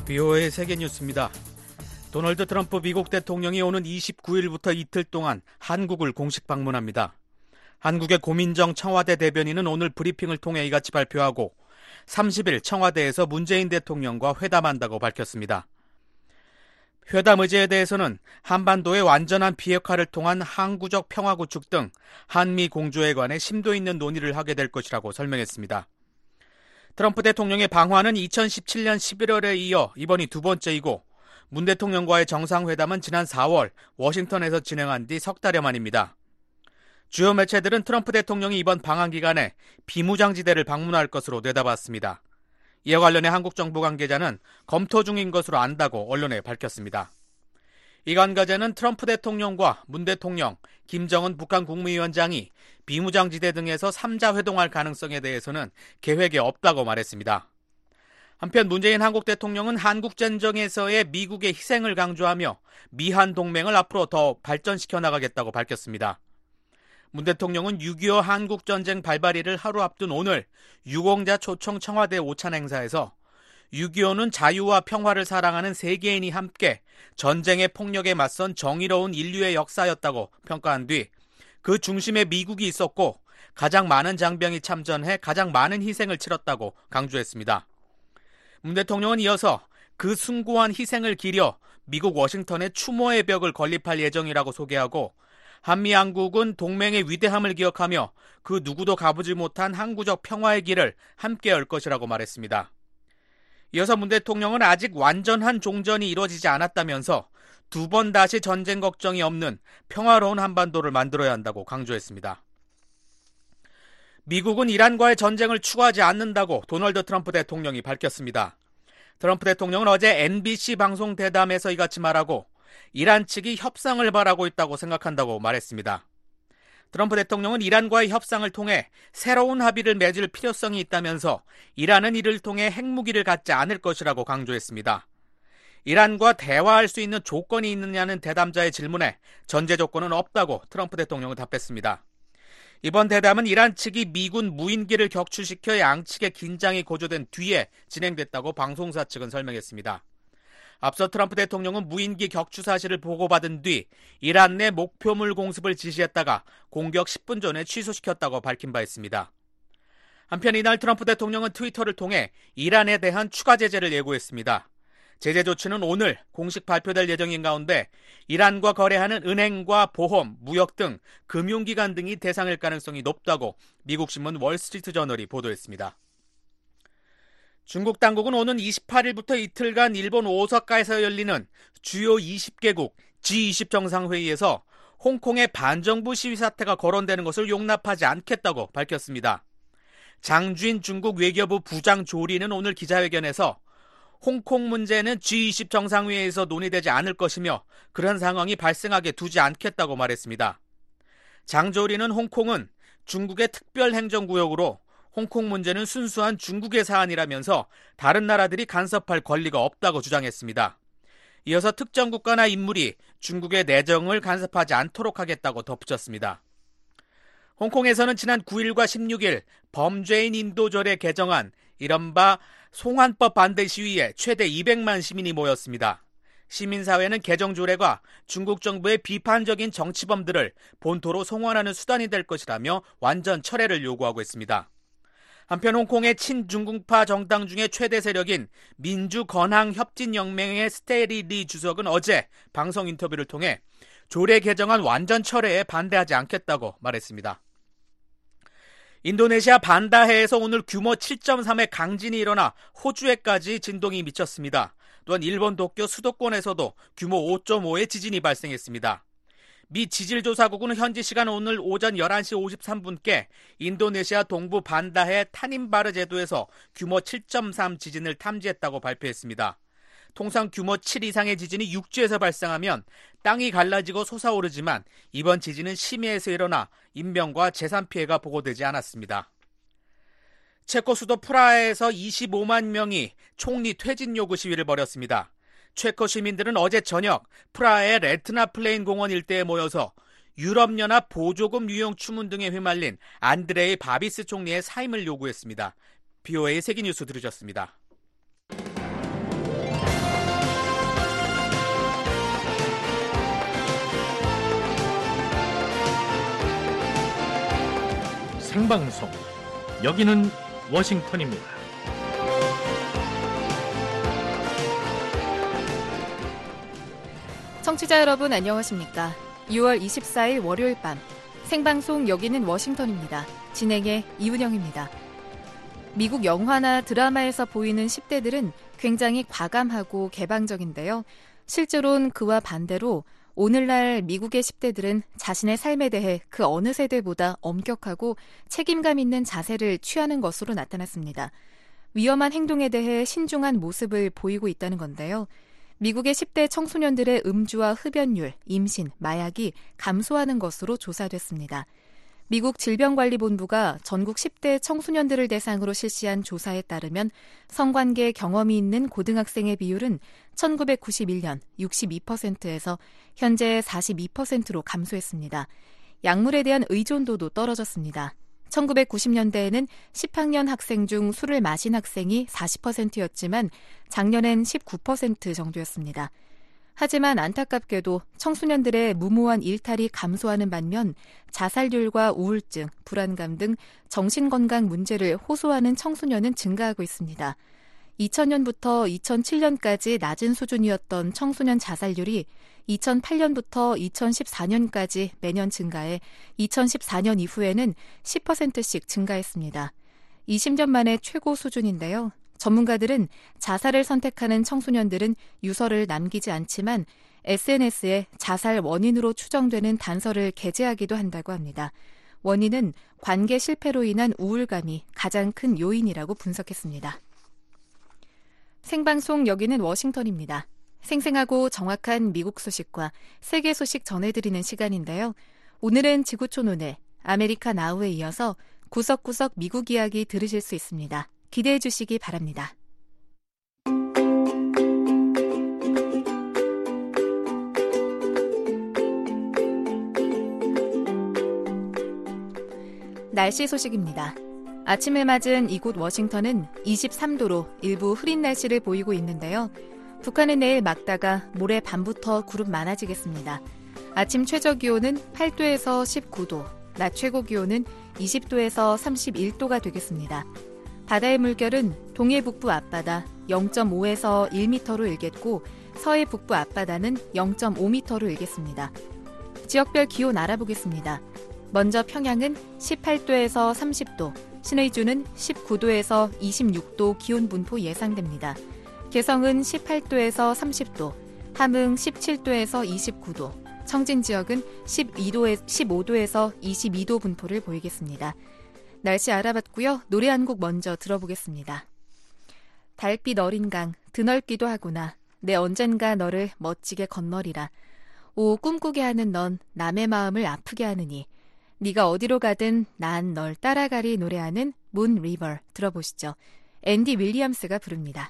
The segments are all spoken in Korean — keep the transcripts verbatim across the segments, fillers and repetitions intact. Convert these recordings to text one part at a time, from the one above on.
비오에이 세계뉴스입니다. 도널드 트럼프 미국 대통령이 오는 이십구일부터 이틀 동안 한국을 공식 방문합니다. 한국의 고민정 청와대 대변인은 오늘 브리핑을 통해 이같이 발표하고 삼십일 청와대에서 문재인 대통령과 회담한다고 밝혔습니다. 회담 의제에 대해서는 한반도의 완전한 비핵화를 통한 항구적 평화 구축 등 한미 공조에 관해 심도 있는 논의를 하게 될 것이라고 설명했습니다. 트럼프 대통령의 방한은 이천십칠년 십일월에 이어 이번이 두 번째이고 문 대통령과의 정상회담은 지난 사월 워싱턴에서 진행한 뒤 석 달여 만입니다. 주요 매체들은 트럼프 대통령이 이번 방한 기간에 비무장지대를 방문할 것으로 내다봤습니다. 이와 관련해 한국 정부 관계자는 검토 중인 것으로 안다고 언론에 밝혔습니다. 이 관계자는 트럼프 대통령과 문 대통령, 김정은 북한 국무위원장이 비무장지대 등에서 삼자 회동할 가능성에 대해서는 계획에 없다고 말했습니다. 한편 문재인 한국 대통령은 한국전쟁에서의 미국의 희생을 강조하며 미한 동맹을 앞으로 더 발전시켜 나가겠다고 밝혔습니다. 문 대통령은 육이오 한국전쟁 발발일을 하루 앞둔 오늘 유공자 초청 청와대 오찬 행사에서 육이오는 자유와 평화를 사랑하는 세계인이 함께 전쟁의 폭력에 맞선 정의로운 인류의 역사였다고 평가한 뒤 그 중심에 미국이 있었고 가장 많은 장병이 참전해 가장 많은 희생을 치렀다고 강조했습니다. 문 대통령은 이어서 그 숭고한 희생을 기려 미국 워싱턴에 추모의 벽을 건립할 예정이라고 소개하고 한미 양국은 동맹의 위대함을 기억하며 그 누구도 가보지 못한 항구적 평화의 길을 함께 열 것이라고 말했습니다. 이어서 문 대통령은 아직 완전한 종전이 이루어지지 않았다면서 두 번 다시 전쟁 걱정이 없는 평화로운 한반도를 만들어야 한다고 강조했습니다. 미국은 이란과의 전쟁을 추구하지 않는다고 도널드 트럼프 대통령이 밝혔습니다. 트럼프 대통령은 어제 엠비씨 방송 대담에서 이같이 말하고 이란 측이 협상을 바라고 있다고 생각한다고 말했습니다. 트럼프 대통령은 이란과의 협상을 통해 새로운 합의를 맺을 필요성이 있다면서 이란은 이를 통해 핵무기를 갖지 않을 것이라고 강조했습니다. 이란과 대화할 수 있는 조건이 있느냐는 대담자의 질문에 전제 조건은 없다고 트럼프 대통령은 답했습니다. 이번 대담은 이란 측이 미군 무인기를 격추시켜 양측의 긴장이 고조된 뒤에 진행됐다고 방송사 측은 설명했습니다. 앞서 트럼프 대통령은 무인기 격추 사실을 보고받은 뒤 이란 내 목표물 공습을 지시했다가 공격 십 분 전에 취소시켰다고 밝힌 바 있습니다. 한편 이날 트럼프 대통령은 트위터를 통해 이란에 대한 추가 제재를 예고했습니다. 제재 조치는 오늘 공식 발표될 예정인 가운데 이란과 거래하는 은행과 보험, 무역 등 금융기관 등이 대상일 가능성이 높다고 미국 신문 월스트리트저널이 보도했습니다. 중국 당국은 오는 이십팔일부터 이틀간 일본 오사카에서 열리는 주요 이십 개국 지 이십 정상회의에서 홍콩의 반정부 시위 사태가 거론되는 것을 용납하지 않겠다고 밝혔습니다. 장쥔 중국 외교부 부장 조리는 오늘 기자회견에서 홍콩 문제는 지 이십 정상회의에서 논의되지 않을 것이며 그런 상황이 발생하게 두지 않겠다고 말했습니다. 장 조리는 홍콩은 중국의 특별행정구역으로 홍콩 문제는 순수한 중국의 사안이라면서 다른 나라들이 간섭할 권리가 없다고 주장했습니다. 이어서 특정 국가나 인물이 중국의 내정을 간섭하지 않도록 하겠다고 덧붙였습니다. 홍콩에서는 지난 구일과 십육일 범죄인 인도조례 개정안 이른바 송환법 반대 시위에 최대 이백만 시민이 모였습니다. 시민사회는 개정조례가 중국 정부의 비판적인 정치범들을 본토로 송환하는 수단이 될 것이라며 완전 철회를 요구하고 있습니다. 한편 홍콩의 친중국파 정당 중에 최대 세력인 민주건항협진연맹의 스테리 리 주석은 어제 방송 인터뷰를 통해 조례 개정안 완전 철회에 반대하지 않겠다고 말했습니다. 인도네시아 반다해에서 오늘 규모 칠 점 삼의 강진이 일어나 호주에까지 진동이 미쳤습니다. 또한 일본 도쿄 수도권에서도 규모 오 점 오의 지진이 발생했습니다. 미 지질조사국은 현지 시간 오늘 오전 열한시 오십삼분께 인도네시아 동부 반다해 타닌바르 제도에서 규모 칠 점 삼 지진을 탐지했다고 발표했습니다. 통상 규모 칠 이상의 지진이 육지에서 발생하면 땅이 갈라지고 솟아오르지만 이번 지진은 심해에서 일어나 인명과 재산 피해가 보고되지 않았습니다. 체코 수도 프라하에서 이십오만 명이 총리 퇴진 요구 시위를 벌였습니다. 체코 시민들은 어제 저녁 프라하의 레트나 플레인 공원 일대에 모여서 유럽연합 보조금 유용 추문 등에 휘말린 안드레이 바비스 총리의 사임을 요구했습니다. 비오에이 세계뉴스 들으셨습니다. 생방송, 여기는 워싱턴입니다. 청취자 여러분 안녕하십니까? 유월 이십사일 월요일 밤 생방송 여기는 워싱턴입니다. 진행의 이은영입니다. 미국 영화나 드라마에서 보이는 십 대들은 굉장히 과감하고 개방적인데요. 실제로는 그와 반대로 오늘날 미국의 십 대들은 자신의 삶에 대해 그 어느 세대보다 엄격하고 책임감 있는 자세를 취하는 것으로 나타났습니다. 위험한 행동에 대해 신중한 모습을 보이고 있다는 건데요. 미국의 십 대 청소년들의 음주와 흡연율, 임신, 마약이 감소하는 것으로 조사됐습니다. 미국 질병관리본부가 전국 십 대 청소년들을 대상으로 실시한 조사에 따르면 성관계 경험이 있는 고등학생의 비율은 천구백구십일년 육십이 퍼센트에서 현재 사십이 퍼센트로 감소했습니다. 약물에 대한 의존도도 떨어졌습니다. 천구백구십년대에는 십 학년 학생 중 술을 마신 학생이 사십 퍼센트였지만 작년엔 십구 퍼센트 정도였습니다. 하지만 안타깝게도 청소년들의 무모한 일탈이 감소하는 반면 자살률과 우울증, 불안감 등 정신건강 문제를 호소하는 청소년은 증가하고 있습니다. 이천년부터 이천칠년까지 낮은 수준이었던 청소년 자살률이 이천팔년부터 이천십사년까지 매년 증가해 이천십사년 이후에는 십 퍼센트씩 증가했습니다. 이십 년 만에 최고 수준인데요. 전문가들은 자살을 선택하는 청소년들은 유서를 남기지 않지만 에스엔에스에 자살 원인으로 추정되는 단서를 게재하기도 한다고 합니다. 원인은 관계 실패로 인한 우울감이 가장 큰 요인이라고 분석했습니다. 생방송 여기는 워싱턴입니다. 생생하고 정확한 미국 소식과 세계 소식 전해드리는 시간인데요. 오늘은 지구촌 오늘, 아메리카 나우에 이어서 구석구석 미국 이야기 들으실 수 있습니다. 기대해 주시기 바랍니다. 날씨 소식입니다. 아침을 맞은 이곳 워싱턴은 이십삼도로 일부 흐린 날씨를 보이고 있는데요. 북한은 내일 맑다가 모레 밤부터 구름 많아지겠습니다. 아침 최저기온은 팔도에서 십구도, 낮 최고기온은 이십도에서 삼십일도가 되겠습니다. 바다의 물결은 동해 북부 앞바다 영점오에서 일 미터로 일겠고 서해 북부 앞바다는 영점오 미터로 일겠습니다. 지역별 기온 알아보겠습니다. 먼저 평양은 십팔도에서 삼십도, 신의주는 십구도에서 이십육도 기온 분포 예상됩니다. 개성은 십팔도에서 삼십도, 함흥 십칠도에서 이십구도, 청진 지역은 십이도에, 십오도에서 이십이도 분포를 보이겠습니다. 날씨 알아봤고요. 노래 한 곡 먼저 들어보겠습니다. 달빛 어린 강 드넓기도 하구나. 내 언젠가 너를 멋지게 건너리라. 오 꿈꾸게 하는 넌 남의 마음을 아프게 하느니. 네가 어디로 가든 난 널 따라가리 노래하는 문 리버 들어보시죠. 앤디 윌리엄스가 부릅니다.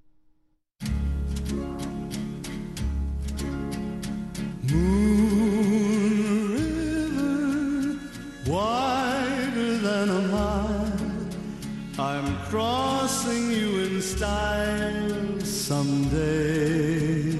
Moon river, wider than a mile, I'm crossing you in style someday.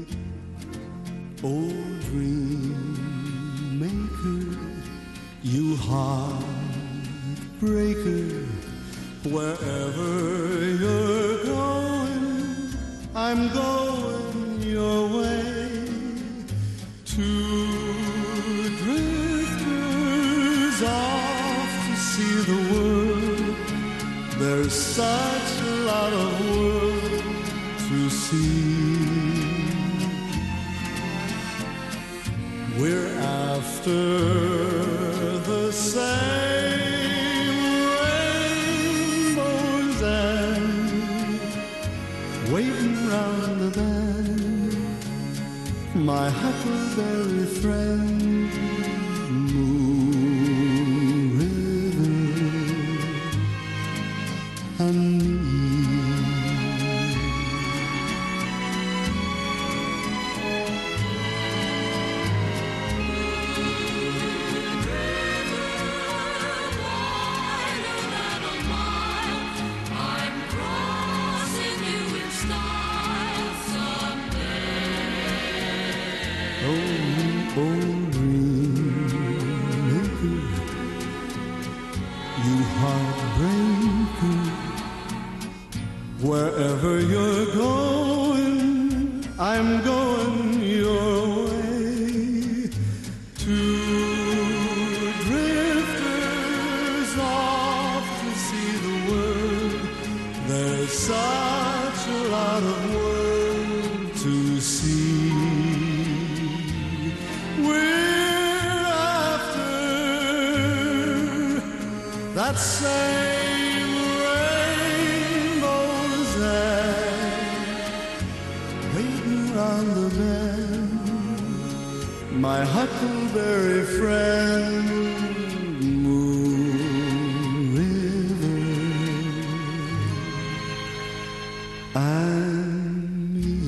Oh, dream maker, you heartbreaker, wherever you're going, I'm going your way. Two drifters off to see the world. There's such a lot of world to see. We're after the same rainbow's end, waiting round the bend. My huckleberry friend, Moon River, and me. heartbreaker. Wherever you're going, I'm going your way. Two drifters off to see the world. There's such a lot of world to see. We're after that same rainbow's end, waiting on the bend, my huckleberry friend, Moon River and me.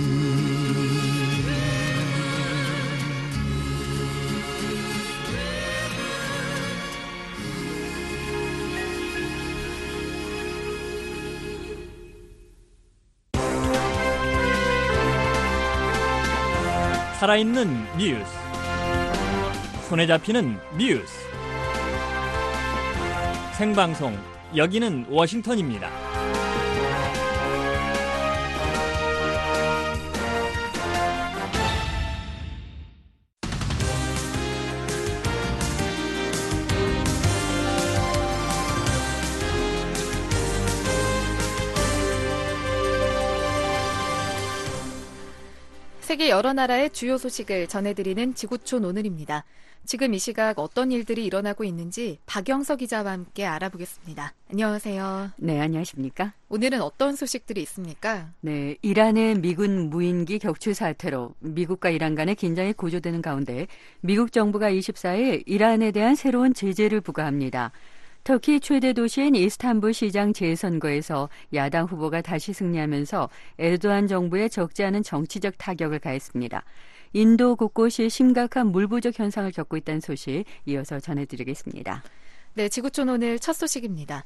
살아있는 뉴스, 손에 잡히는 뉴스, 생방송, 여기는 워싱턴입니다. 세계 여러 나라의 주요 소식을 전해드리는 지구촌 오늘입니다. 지금 이 시각 어떤 일들이 일어나고 있는지 박영서 기자와 함께 알아보겠습니다. 안녕하세요. 네, 안녕하십니까? 오늘은 어떤 소식들이 있습니까? 네, 이란의 미군 무인기 격추 사태로 미국과 이란 간의 긴장이 고조되는 가운데 미국 정부가 이십사일 이란에 대한 새로운 제재를 부과합니다. 터키 최대 도시인 이스탄불 시장 재선거에서 야당 후보가 다시 승리하면서 에르도안 정부에 적지 않은 정치적 타격을 가했습니다. 인도 곳곳이 심각한 물 부족 현상을 겪고 있다는 소식 이어서 전해드리겠습니다. 네, 지구촌 오늘 첫 소식입니다.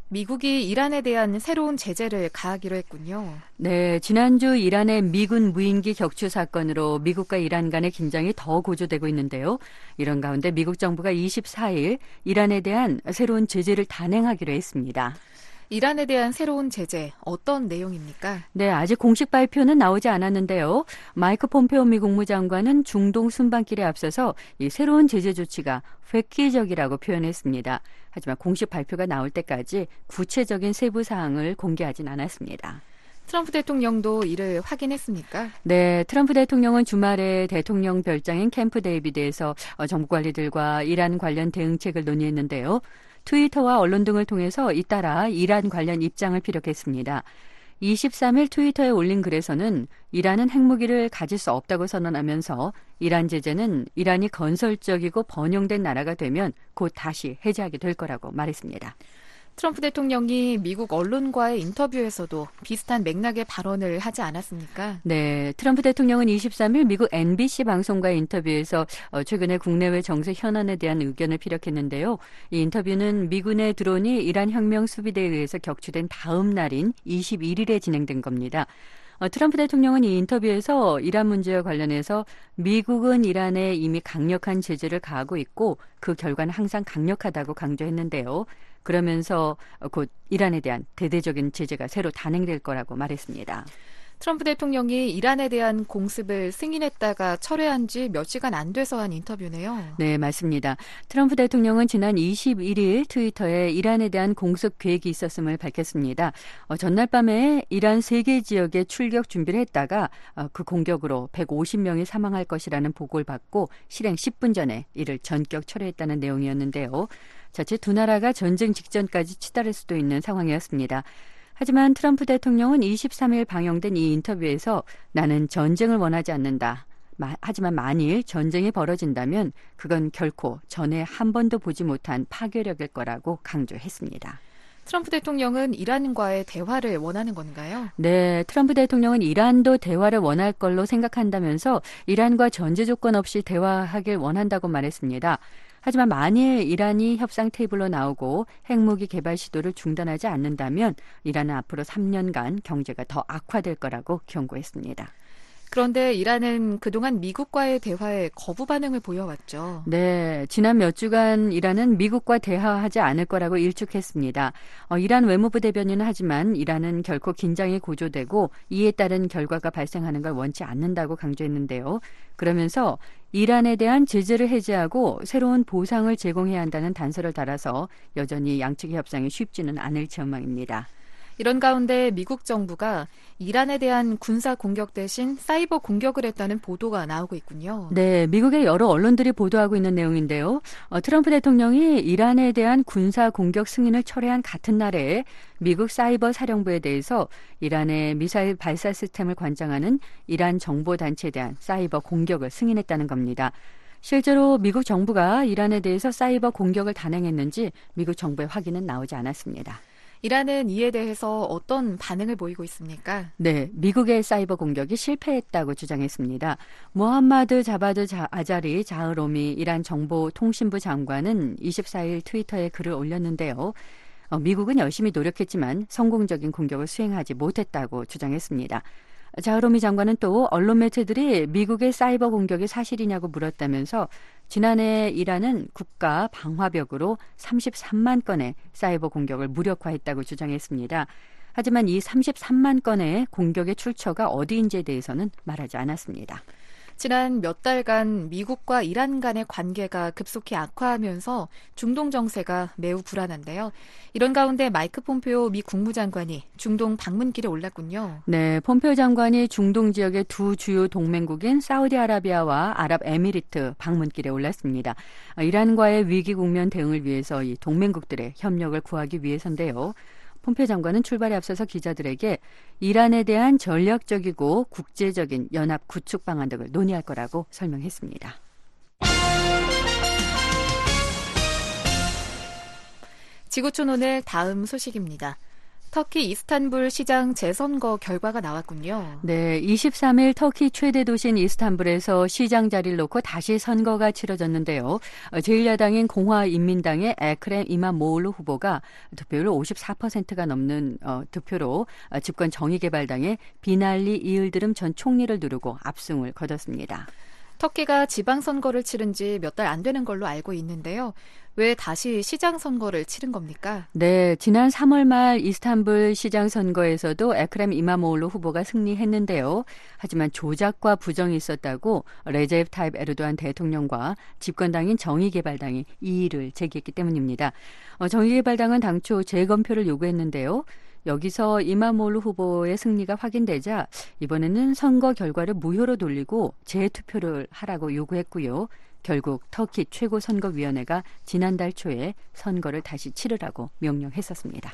미국이 이란에 대한 새로운 제재를 가하기로 했군요. 네, 지난주 이란의 미군 무인기 격추 사건으로 미국과 이란 간의 긴장이 더 고조되고 있는데요. 이런 가운데 미국 정부가 이십사일 이란에 대한 새로운 제재를 단행하기로 했습니다. 이란에 대한 새로운 제재, 어떤 내용입니까? 네, 아직 공식 발표는 나오지 않았는데요. 마이크 폼페오 미 국무장관은 중동 순방길에 앞서서 이 새로운 제재 조치가 획기적이라고 표현했습니다. 하지만 공식 발표가 나올 때까지 구체적인 세부 사항을 공개하진 않았습니다. 트럼프 대통령도 이를 확인했습니까? 네, 트럼프 대통령은 주말에 대통령 별장인 캠프 데이비드에서 정부 관리들과 이란 관련 대응책을 논의했는데요. 트위터와 언론 등을 통해서 잇따라 이란 관련 입장을 피력했습니다. 이십삼일 트위터에 올린 글에서는 이란은 핵무기를 가질 수 없다고 선언하면서 이란 제재는 이란이 건설적이고 번영된 나라가 되면 곧 다시 해제하게 될 거라고 말했습니다. 트럼프 대통령이 미국 언론과의 인터뷰에서도 비슷한 맥락의 발언을 하지 않았습니까? 네, 트럼프 대통령은 이십삼일 미국 엠비씨 방송과의 인터뷰에서 최근에 국내외 정세 현안에 대한 의견을 피력했는데요. 이 인터뷰는 미군의 드론이 이란 혁명 수비대에 의해서 격추된 다음 날인 이십일일에 진행된 겁니다. 트럼프 대통령은 이 인터뷰에서 이란 문제와 관련해서 미국은 이란에 이미 강력한 제재를 가하고 있고 그 결과는 항상 강력하다고 강조했는데요. 그러면서 곧 이란에 대한 대대적인 제재가 새로 단행될 거라고 말했습니다. 트럼프 대통령이 이란에 대한 공습을 승인했다가 철회한 지 몇 시간 안 돼서 한 인터뷰네요. 네, 맞습니다. 트럼프 대통령은 지난 이십일일 트위터에 이란에 대한 공습 계획이 있었음을 밝혔습니다. 어, 전날 밤에 이란 세 개 지역에 출격 준비를 했다가 어, 그 공격으로 백오십 명이 사망할 것이라는 보고를 받고 실행 십 분 전에 이를 전격 철회했다는 내용이었는데요. 자칫 두 나라가 전쟁 직전까지 치달을 수도 있는 상황이었습니다. 하지만 트럼프 대통령은 이십삼일 방영된 이 인터뷰에서 나는 전쟁을 원하지 않는다. 마, 하지만 만일 전쟁이 벌어진다면 그건 결코 전에 한 번도 보지 못한 파괴력일 거라고 강조했습니다. 트럼프 대통령은 이란과의 대화를 원하는 건가요? 네, 트럼프 대통령은 이란도 대화를 원할 걸로 생각한다면서 이란과 전제 조건 없이 대화하길 원한다고 말했습니다. 하지만 만일 이란이 협상 테이블로 나오고 핵무기 개발 시도를 중단하지 않는다면 이란은 앞으로 삼 년간 경제가 더 악화될 거라고 경고했습니다. 그런데 이란은 그동안 미국과의 대화에 거부 반응을 보여왔죠. 네, 지난 몇 주간 이란은 미국과 대화하지 않을 거라고 일축했습니다. 어, 이란 외무부 대변인은 하지만 이란은 결코 긴장이 고조되고 이에 따른 결과가 발생하는 걸 원치 않는다고 강조했는데요. 그러면서 이란에 대한 제재를 해제하고 새로운 보상을 제공해야 한다는 단서를 달아서 여전히 양측의 협상이 쉽지는 않을 전망입니다. 이런 가운데 미국 정부가 이란에 대한 군사 공격 대신 사이버 공격을 했다는 보도가 나오고 있군요. 네, 미국의 여러 언론들이 보도하고 있는 내용인데요. 어, 트럼프 대통령이 이란에 대한 군사 공격 승인을 철회한 같은 날에 미국 사이버 사령부에 대해서 이란의 미사일 발사 시스템을 관장하는 이란 정보단체에 대한 사이버 공격을 승인했다는 겁니다. 실제로 미국 정부가 이란에 대해서 사이버 공격을 단행했는지 미국 정부의 확인은 나오지 않았습니다. 이란은 이에 대해서 어떤 반응을 보이고 있습니까? 네, 미국의 사이버 공격이 실패했다고 주장했습니다. 모함마드 자바드 자, 아자리 자흐로미 이란 정보통신부 장관은 이십사일 트위터에 글을 올렸는데요. 어, 미국은 열심히 노력했지만 성공적인 공격을 수행하지 못했다고 주장했습니다. 자흐로미 장관은 또 언론 매체들이 미국의 사이버 공격이 사실이냐고 물었다면서 지난해 이란은 국가 방화벽으로 삼십삼만 건의 사이버 공격을 무력화했다고 주장했습니다. 하지만 이 삼십삼만 건의 공격의 출처가 어디인지에 대해서는 말하지 않았습니다. 지난 몇 달간 미국과 이란 간의 관계가 급속히 악화하면서 중동 정세가 매우 불안한데요. 이런 가운데 마이크 폼페오 미 국무장관이 중동 방문길에 올랐군요. 네, 폼페오 장관이 중동 지역의 두 주요 동맹국인 사우디아라비아와 아랍에미리트 방문길에 올랐습니다. 이란과의 위기 국면 대응을 위해서 이 동맹국들의 협력을 구하기 위해서인데요. 폼페오 장관은 출발에 앞서서 기자들에게 이란에 대한 전략적이고 국제적인 연합 구축 방안 등을 논의할 거라고 설명했습니다. 지구촌 오늘 다음 소식입니다. 터키 이스탄불 시장 재선거 결과가 나왔군요. 네, 이십삼일 터키 최대 도시인 이스탄불에서 시장 자리를 놓고 다시 선거가 치러졌는데요. 제일 야당인 공화인민당의 에크렘 이마모올루 후보가 득표율 오십사 퍼센트가 넘는 어, 득표로 집권 정의개발당의 비날리 이을드름 전 총리를 누르고 압승을 거뒀습니다. 터키가 지방선거를 치른 지 몇 달 안 되는 걸로 알고 있는데요. 왜 다시 시장 선거를 치른 겁니까? 네, 지난 삼월 말 이스탄불 시장 선거에서도 에크렘 이마모올루 후보가 승리했는데요. 하지만 조작과 부정이 있었다고 레제프 타입 에르도안 대통령과 집권당인 정의개발당이 이의를 제기했기 때문입니다. 어, 정의개발당은 당초 재검표를 요구했는데요. 여기서 이마모올루 후보의 승리가 확인되자 이번에는 선거 결과를 무효로 돌리고 재투표를 하라고 요구했고요. 결국 터키 최고선거위원회가 지난달 초에 선거를 다시 치르라고 명령했었습니다.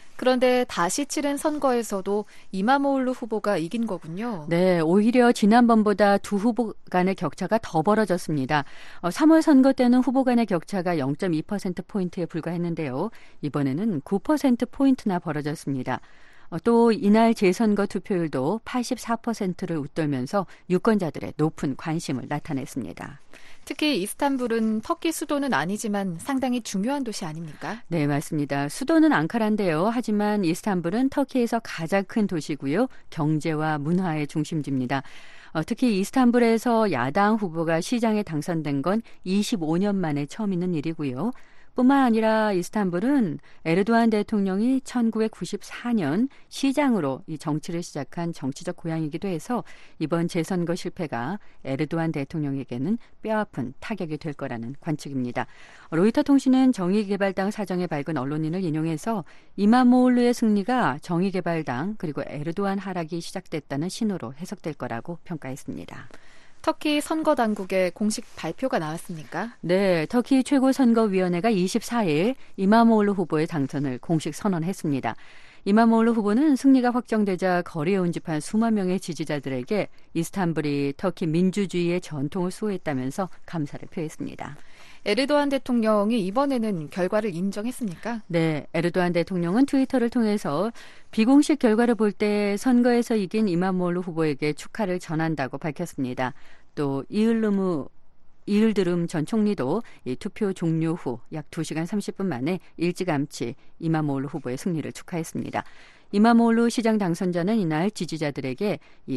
그런데 다시 치른 선거에서도 이마모올루 후보가 이긴 거군요. 네, 오히려 지난번보다 두 후보 간의 격차가 더 벌어졌습니다. 어, 삼월 선거 때는 후보 간의 격차가 영 점 이 퍼센트포인트에 불과했는데요. 이번에는 구 퍼센트포인트나 벌어졌습니다. 어, 또 이날 재선거 투표율도 팔십사 퍼센트를 웃돌면서 유권자들의 높은 관심을 나타냈습니다. 특히 이스탄불은 터키 수도는 아니지만 상당히 중요한 도시 아닙니까? 네, 맞습니다. 수도는 앙카라인데요. 하지만 이스탄불은 터키에서 가장 큰 도시고요. 경제와 문화의 중심지입니다. 어, 특히 이스탄불에서 야당 후보가 시장에 당선된 건 이십오 년 만에 처음 있는 일이고요. 뿐만 아니라 이스탄불은 에르도안 대통령이 천구백구십사 년 시장으로 이 정치를 시작한 정치적 고향이기도 해서 이번 재선거 실패가 에르도안 대통령에게는 뼈아픈 타격이 될 거라는 관측입니다. 로이터 통신은 정의개발당 사정에 밝은 언론인을 인용해서 이마모올루의 승리가 정의개발당 그리고 에르도안 하락이 시작됐다는 신호로 해석될 거라고 평가했습니다. 터키 선거당국의 공식 발표가 나왔습니까? 네, 터키 최고선거위원회가 이십사일 이마모올루 후보의 당선을 공식 선언했습니다. 이마모올루 후보는 승리가 확정되자 거리에 운집한 수만 명의 지지자들에게 이스탄불이 터키 민주주의의 전통을 수호했다면서 감사를 표했습니다. 에르도안 대통령이 이번에는 결과를 인정했습니까? 네, 에르도안 대통령은 트위터를 통해서 비공식 결과를 볼 때 선거에서 이긴 이마모올루 후보에게 축하를 전한다고 밝혔습니다. 또 이을르무 이을드름 전 총리도 이 투표 종료 후 약 두 시간 삼십 분 만에 일찌감치 이마모올루 후보의 승리를 축하했습니다. 이마모올루 시장 당선자는 이날 지지자들에게 이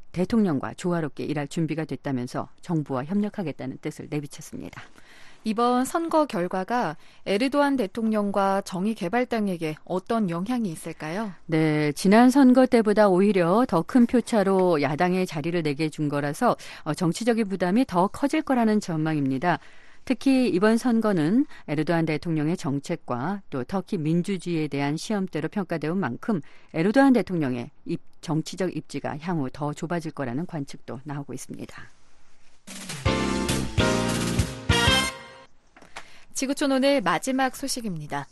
대통령과 조화롭게 일할 준비가 됐다면서 정부와 협력하겠다는 뜻을 내비쳤습니다. 이번 선거 결과가 에르도안 대통령과 정의개발당에게 어떤 영향이 있을까요? 네, 지난 선거 때보다 오히려 더 큰 표차로 야당에 자리를 내게 준 거라서 정치적인 부담이 더 커질 거라는 전망입니다. 특히 이번 선거는 에르도안 대통령의 정책과 또 터키 민주주의에 대한 시험대로 평가되온 만큼 에르도안 대통령의 입, 정치적 입지가 향후 더 좁아질 거라는 관측도 나오고 있습니다. 지구촌 오늘 마지막 소식입니다.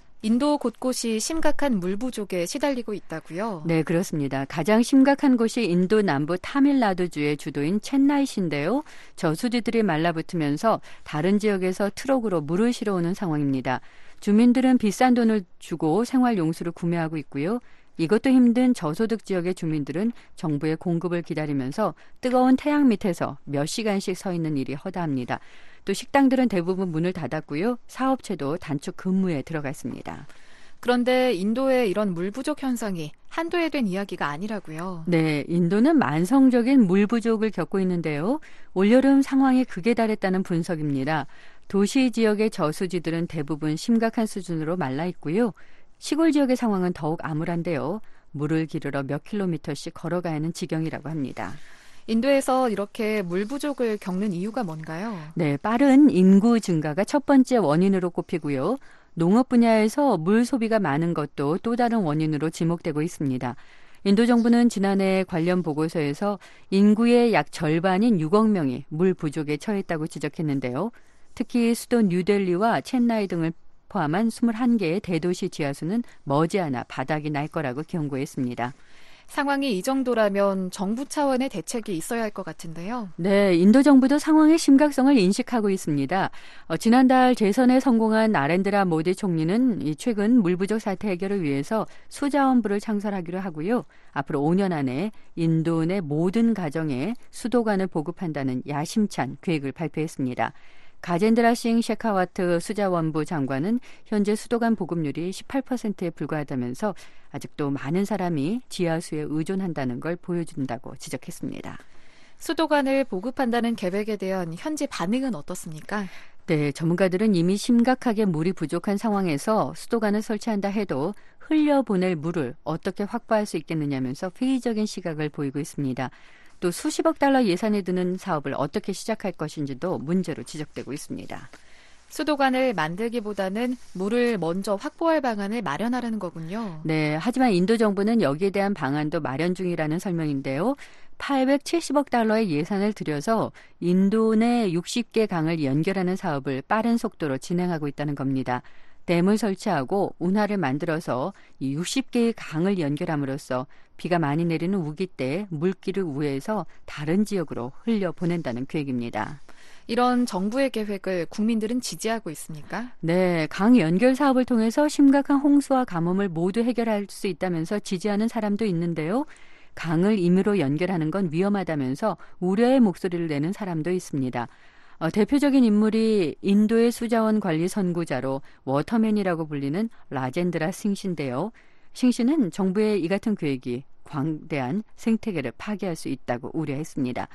인도 곳곳이 심각한 물 부족에 시달리고 있다고요? 네, 그렇습니다. 가장 심각한 곳이 인도 남부 타밀나두주의 주도인 첸나이시인데요. 저수지들이 말라붙으면서 다른 지역에서 트럭으로 물을 실어오는 상황입니다. 주민들은 비싼 돈을 주고 생활용수를 구매하고 있고요. 이것도 힘든 저소득 지역의 주민들은 정부의 공급을 기다리면서 뜨거운 태양 밑에서 몇 시간씩 서 있는 일이 허다합니다. 또 식당들은 대부분 문을 닫았고요. 사업체도 단축 근무에 들어가 있습니다. 그런데 인도의 이런 물 부족 현상이 한도에 된 이야기가 아니라고요. 네, 인도는 만성적인 물 부족을 겪고 있는데요. 올여름 상황이 극에 달했다는 분석입니다. 도시 지역의 저수지들은 대부분 심각한 수준으로 말라 있고요. 시골 지역의 상황은 더욱 암울한데요. 물을 기르러 몇 킬로미터씩 걸어가야 하는 지경이라고 합니다. 인도에서 이렇게 물 부족을 겪는 이유가 뭔가요? 네, 빠른 인구 증가가 첫 번째 원인으로 꼽히고요. 농업 분야에서 물 소비가 많은 것도 또 다른 원인으로 지목되고 있습니다. 인도 정부는 지난해 관련 보고서에서 인구의 약 절반인 육억 명이 물 부족에 처했다고 지적했는데요. 특히 수도 뉴델리와 첸나이 등을 포함한 이십일 개의 대도시 지하수는 머지않아 바닥이 날 거라고 경고했습니다. 상황이 이 정도라면 정부 차원의 대책이 있어야 할 것 같은데요. 네, 인도 정부도 상황의 심각성을 인식하고 있습니다. 어, 지난달 재선에 성공한 나렌드라 모디 총리는 이 최근 물 부족 사태 해결을 위해서 수자원부를 창설하기로 하고요. 앞으로 오 년 안에 인도 내 모든 가정에 수도관을 보급한다는 야심찬 계획을 발표했습니다. 가젠드라 싱 셰카와트 수자원부 장관은 현재 수도관 보급률이 십팔 퍼센트에 불과하다면서 아직도 많은 사람이 지하수에 의존한다는 걸 보여준다고 지적했습니다. 수도관을 보급한다는 계획에 대한 현지 반응은 어떻습니까? 네, 전문가들은 이미 심각하게 물이 부족한 상황에서 수도관을 설치한다 해도 흘려보낼 물을 어떻게 확보할 수 있겠느냐면서 회의적인 시각을 보이고 있습니다. 또 수십억 달러 예산이 드는 사업을 어떻게 시작할 것인지도 문제로 지적되고 있습니다. 수도관을 만들기보다는 물을 먼저 확보할 방안을 마련하라는 거군요. 네, 하지만 인도 정부는 여기에 대한 방안도 마련 중이라는 설명인데요. 팔백칠십억 달러의 예산을 들여서 인도 내 육십 개 강을 연결하는 사업을 빠른 속도로 진행하고 있다는 겁니다. 댐을 설치하고 운하를 만들어서 이 육십 개의 강을 연결함으로써 비가 많이 내리는 우기 때 물기를 우회해서 다른 지역으로 흘려보낸다는 계획입니다. 이런 정부의 계획을 국민들은 지지하고 있습니까? 네, 강 연결 사업을 통해서 심각한 홍수와 가뭄을 모두 해결할 수 있다면서 지지하는 사람도 있는데요. 강을 임의로 연결하는 건 위험하다면서 우려의 목소리를 내는 사람도 있습니다. 어, 대표적인 인물이 인도의 수자원 관리 선구자로 워터맨이라고 불리는 라젠드라 싱시인데요. 싱시는 정부의 이 같은 계획이 광대한 생태계를 파괴할 수 있다고 우려했습니다.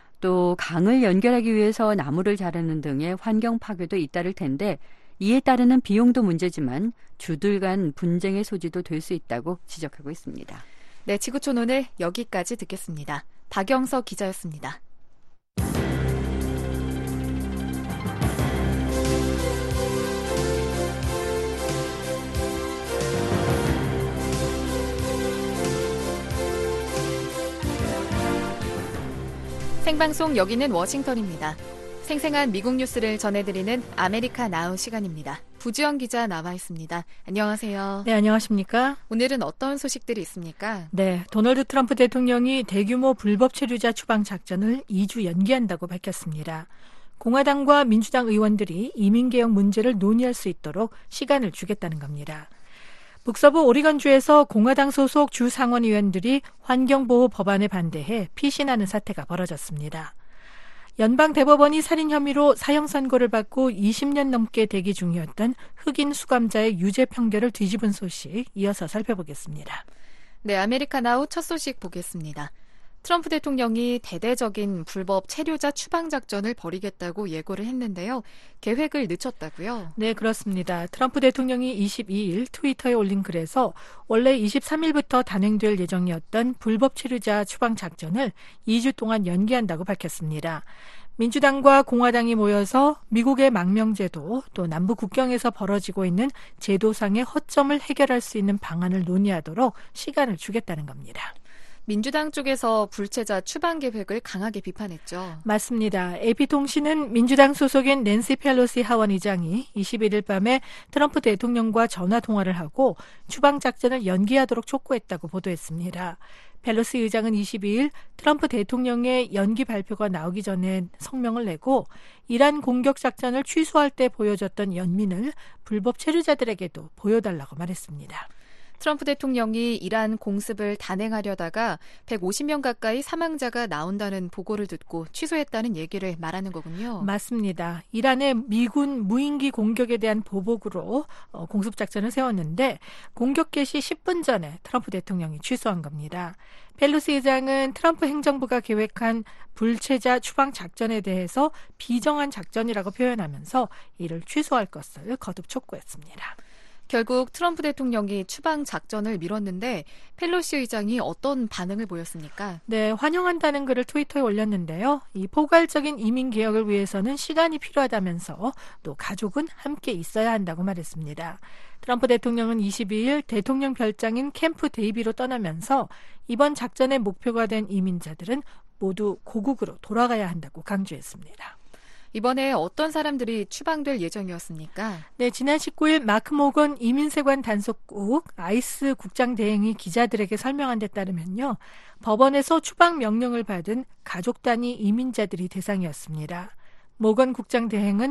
또 강을 연결하기 위해서 나무를 자르는 등의 환경 파괴도 잇따를 텐데 이에 따르는 비용도 문제지만 주들 간 분쟁의 소지도 될 수 있다고 지적하고 있습니다. 네, 지구촌 오늘 여기까지 듣겠습니다. 박영서 기자였습니다. 생방송 여기는 워싱턴입니다. 생생한 미국 뉴스를 전해드리는 아메리카 나우 시간입니다. 부지영 기자 나와 있습니다. 안녕하세요. 네, 안녕하십니까? 오늘은 어떤 소식들이 있습니까? 네, 도널드 트럼프 대통령이 대규모 불법 체류자 추방 작전을 이 주 연기한다고 밝혔습니다. 공화당과 민주당 의원들이 이민개혁 문제를 논의할 수 있도록 시간을 주겠다는 겁니다. 북서부 오리건주에서 공화당 소속 주 상원의원들이 환경보호 법안에 반대해 피신하는 사태가 벌어졌습니다. 연방대법원이 살인 혐의로 사형 선고를 받고 이십 년 넘게 대기 중이었던 흑인 수감자의 유죄 판결을 뒤집은 소식 이어서 살펴보겠습니다. 네, 아메리카 나우 첫 소식 보겠습니다. 트럼프 대통령이 대대적인 불법 체류자 추방 작전을 벌이겠다고 예고를 했는데요. 계획을 늦췄다고요? 네, 그렇습니다. 트럼프 대통령이 이십이일 트위터에 올린 글에서 원래 이십삼일부터 단행될 예정이었던 불법 체류자 추방 작전을 이 주 동안 연기한다고 밝혔습니다. 민주당과 공화당이 모여서 미국의 망명제도 또 남부 국경에서 벌어지고 있는 제도상의 허점을 해결할 수 있는 방안을 논의하도록 시간을 주겠다는 겁니다. 민주당 쪽에서 불체자 추방 계획을 강하게 비판했죠. 맞습니다. 에이피통신은 민주당 소속인 낸시 펠로시 하원 의장이 이십일일 밤에 트럼프 대통령과 전화 통화를 하고 추방 작전을 연기하도록 촉구했다고 보도했습니다. 펠로시 의장은 이십이일 트럼프 대통령의 연기 발표가 나오기 전에 성명을 내고 이란 공격 작전을 취소할 때 보여줬던 연민을 불법 체류자들에게도 보여달라고 말했습니다. 트럼프 대통령이 이란 공습을 단행하려다가 백오십 명 가까이 사망자가 나온다는 보고를 듣고 취소했다는 얘기를 말하는 거군요. 맞습니다. 이란의 미군 무인기 공격에 대한 보복으로 공습작전을 세웠는데 공격 개시 십 분 전에 트럼프 대통령이 취소한 겁니다. 펠로시 의장은 트럼프 행정부가 계획한 불체자 추방 작전에 대해서 비정한 작전이라고 표현하면서 이를 취소할 것을 거듭 촉구했습니다. 결국 트럼프 대통령이 추방 작전을 미뤘는데 펠로시 의장이 어떤 반응을 보였습니까? 네, 환영한다는 글을 트위터에 올렸는데요. 이 포괄적인 이민 개혁을 위해서는 시간이 필요하다면서 또 가족은 함께 있어야 한다고 말했습니다. 트럼프 대통령은 이십이일 대통령 별장인 캠프 데이비로 떠나면서 이번 작전의 목표가 된 이민자들은 모두 고국으로 돌아가야 한다고 강조했습니다. 이번에 어떤 사람들이 추방될 예정이었습니까? 네, 지난 십구일 마크 모건 이민세관 단속국 아이스 국장 대행이 기자들에게 설명한 데 따르면요. 법원에서 추방 명령을 받은 가족 단위 이민자들이 대상이었습니다. 모건 국장 대행은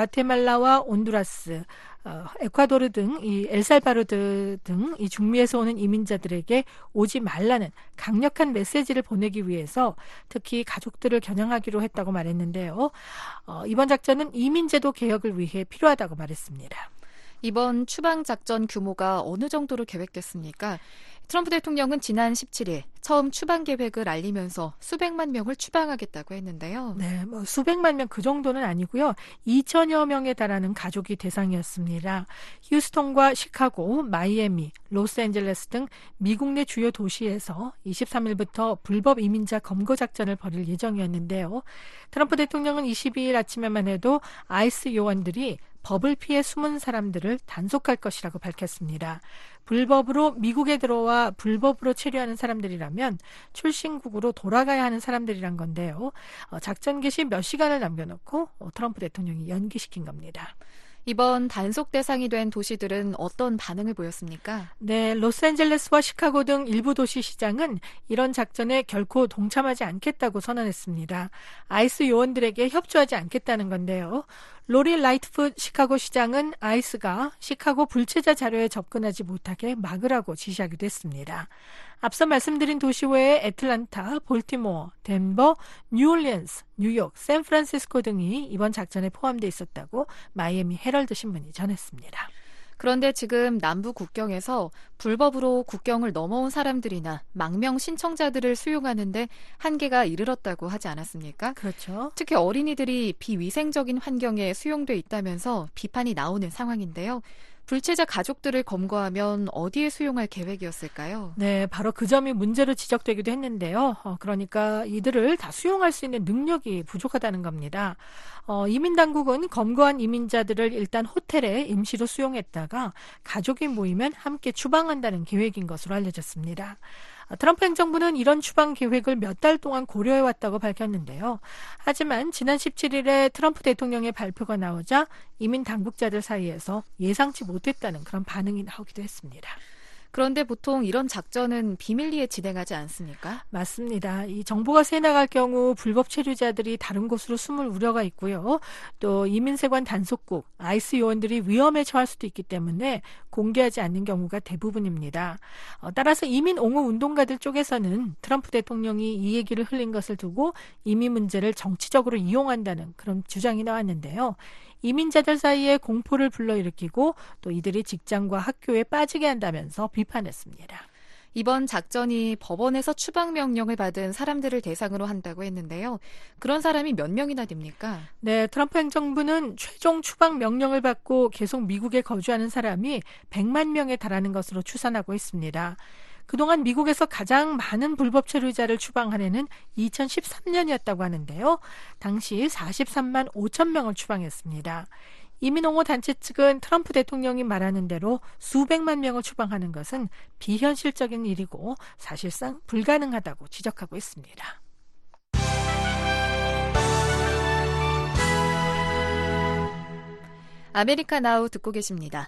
과테말라와 온두라스, 어, 에콰도르 등 이 엘살바도르 등 이 중미에서 오는 이민자들에게 오지 말라는 강력한 메시지를 보내기 위해서 특히 가족들을 겨냥하기로 했다고 말했는데요. 어, 이번 작전은 이민제도 개혁을 위해 필요하다고 말했습니다. 이번 추방 작전 규모가 어느 정도로 계획됐습니까? 트럼프 대통령은 지난 십칠일 처음 추방 계획을 알리면서 수백만 명을 추방하겠다고 했는데요. 네, 뭐 수백만 명 그 정도는 아니고요. 이천여 명에 달하는 가족이 대상이었습니다. 휴스턴과 시카고, 마이애미, 로스앤젤레스 등 미국 내 주요 도시에서 이십삼일부터 불법 이민자 검거 작전을 벌일 예정이었는데요. 트럼프 대통령은 이십이일 아침에만 해도 아이스 요원들이 법을 피해 숨은 사람들을 단속할 것이라고 밝혔습니다. 불법으로 미국에 들어와 불법으로 체류하는 사람들이라면 출신국으로 돌아가야 하는 사람들이란 건데요. 작전 개시 몇 시간을 남겨놓고 트럼프 대통령이 연기시킨 겁니다. 이번 단속 대상이 된 도시들은 어떤 반응을 보였습니까? 네, 로스앤젤레스와 시카고 등 일부 도시 시장은 이런 작전에 결코 동참하지 않겠다고 선언했습니다. 아이스 요원들에게 협조하지 않겠다는 건데요. 로리 라이트풋 시카고 시장은 아이스가 시카고 불체자 자료에 접근하지 못하게 막으라고 지시하기도 했습니다. 앞서 말씀드린 도시 외에 애틀란타, 볼티모어, 덴버, 뉴올리언스, 뉴욕, 샌프란시스코 등이 이번 작전에 포함되어 있었다고 마이애미 헤럴드 신문이 전했습니다. 그런데 지금 남부 국경에서 불법으로 국경을 넘어온 사람들이나 망명 신청자들을 수용하는데 한계가 이르렀다고 하지 않았습니까? 그렇죠. 특히 어린이들이 비위생적인 환경에 수용돼 있다면서 비판이 나오는 상황인데요. 불체자 가족들을 검거하면 어디에 수용할 계획이었을까요? 네, 바로 그 점이 문제로 지적되기도 했는데요. 어, 그러니까 이들을 다 수용할 수 있는 능력이 부족하다는 겁니다. 어, 이민당국은 검거한 이민자들을 일단 호텔에 임시로 수용했다가 가족이 모이면 함께 추방한다는 계획인 것으로 알려졌습니다. 트럼프 행정부는 이런 추방 계획을 몇 달 동안 고려해왔다고 밝혔는데요. 하지만 지난 십칠일에 트럼프 대통령의 발표가 나오자 이민 당국자들 사이에서 예상치 못했다는 그런 반응이 나오기도 했습니다. 그런데 보통 이런 작전은 비밀리에 진행하지 않습니까? 맞습니다. 이 정보가 새나갈 경우 불법 체류자들이 다른 곳으로 숨을 우려가 있고요. 또 이민세관 단속국, 아이스 요원들이 위험에 처할 수도 있기 때문에 공개하지 않는 경우가 대부분입니다. 어, 따라서 이민 옹호 운동가들 쪽에서는 트럼프 대통령이 이 얘기를 흘린 것을 두고 이민 문제를 정치적으로 이용한다는 그런 주장이 나왔는데요. 이민자들 사이에 공포를 불러일으키고 또 이들이 직장과 학교에 빠지게 한다면서 비판했습니다. 이번 작전이 법원에서 추방 명령을 받은 사람들을 대상으로 한다고 했는데요. 그런 사람이 몇 명이나 됩니까? 네, 트럼프 행정부는 최종 추방 명령을 받고 계속 미국에 거주하는 사람이 백만 명에 달하는 것으로 추산하고 있습니다. 그동안 미국에서 가장 많은 불법 체류자를 추방한 해는 이천십삼 년이었다고 하는데요. 당시 사십삼만 오천 명을 추방했습니다. 이민옹호 단체 측은 트럼프 대통령이 말하는 대로 수백만 명을 추방하는 것은 비현실적인 일이고 사실상 불가능하다고 지적하고 있습니다. 아메리카 나우 듣고 계십니다.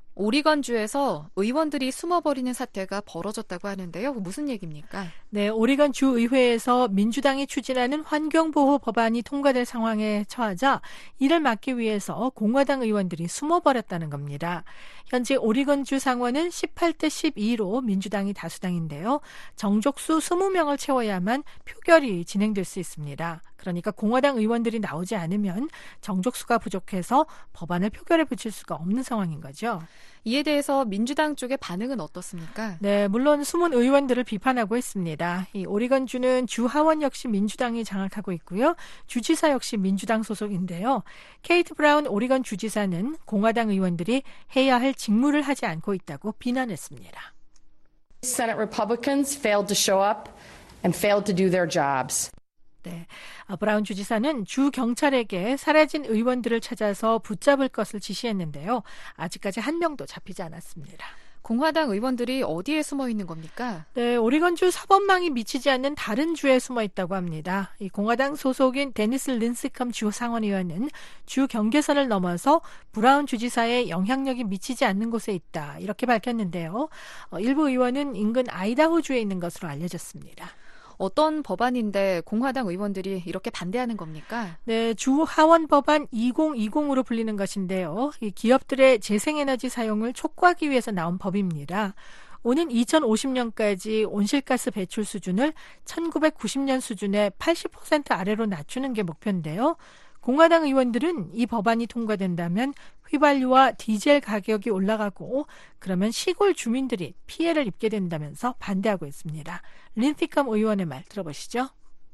오리건주에서 의원들이 숨어버리는 사태가 벌어졌다고 하는데요. 무슨 얘기입니까? 네, 오리건 주의회에서 민주당이 추진하는 환경보호 법안이 통과될 상황에 처하자 이를 막기 위해서 공화당 의원들이 숨어버렸다는 겁니다. 현재 오리건주 상원은 십팔 대 십이로 민주당이 다수당인데요. 정족수 이십 명을 채워야만 표결이 진행될 수 있습니다. 그러니까 공화당 의원들이 나오지 않으면 정족수가 부족해서 법안을 표결에 붙일 수가 없는 상황인 거죠. 이에 대해서 민주당 쪽의 반응은 어떻습니까? 네, 물론 숨은 의원들을 비판하고 있습니다. 이 오리건주는 주 하원 역시 민주당이 장악하고 있고요. 주지사 역시 민주당 소속인데요. 케이트 브라운 오리건 주지사는 공화당 의원들이 해야 할 직무를 하지 않고 있다고 비난했습니다. Senate Republicans failed to show up and failed to do their jobs. 네, 브라운 주지사는 주 경찰에게 사라진 의원들을 찾아서 붙잡을 것을 지시했는데요. 아직까지 한 명도 잡히지 않았습니다. 공화당 의원들이 어디에 숨어 있는 겁니까? 네, 오리건주 사법망이 미치지 않는 다른 주에 숨어 있다고 합니다. 이 공화당 소속인 데니스 린스컴 주 상원의원은 주 경계선을 넘어서 브라운 주지사의 영향력이 미치지 않는 곳에 있다. 이렇게 밝혔는데요. 어, 일부 의원은 인근 아이다호주에 있는 것으로 알려졌습니다. 어떤 법안인데 공화당 의원들이 이렇게 반대하는 겁니까? 네, 주 하원 법안 이천이십으로 불리는 것인데요. 이 기업들의 재생에너지 사용을 촉구하기 위해서 나온 법입니다. 오는 이천오십 년까지 온실가스 배출 수준을 천구백구십 년 수준의 팔십 퍼센트 아래로 낮추는 게 목표인데요. 공화당 의원들은 이 법안이 통과된다면 휘발유와 디젤 가격이 올라가고 그러면 시골 주민들이 피해를 입게 된다면서 반대하고 있습니다. 린피컴 의원의 말 들어보시죠.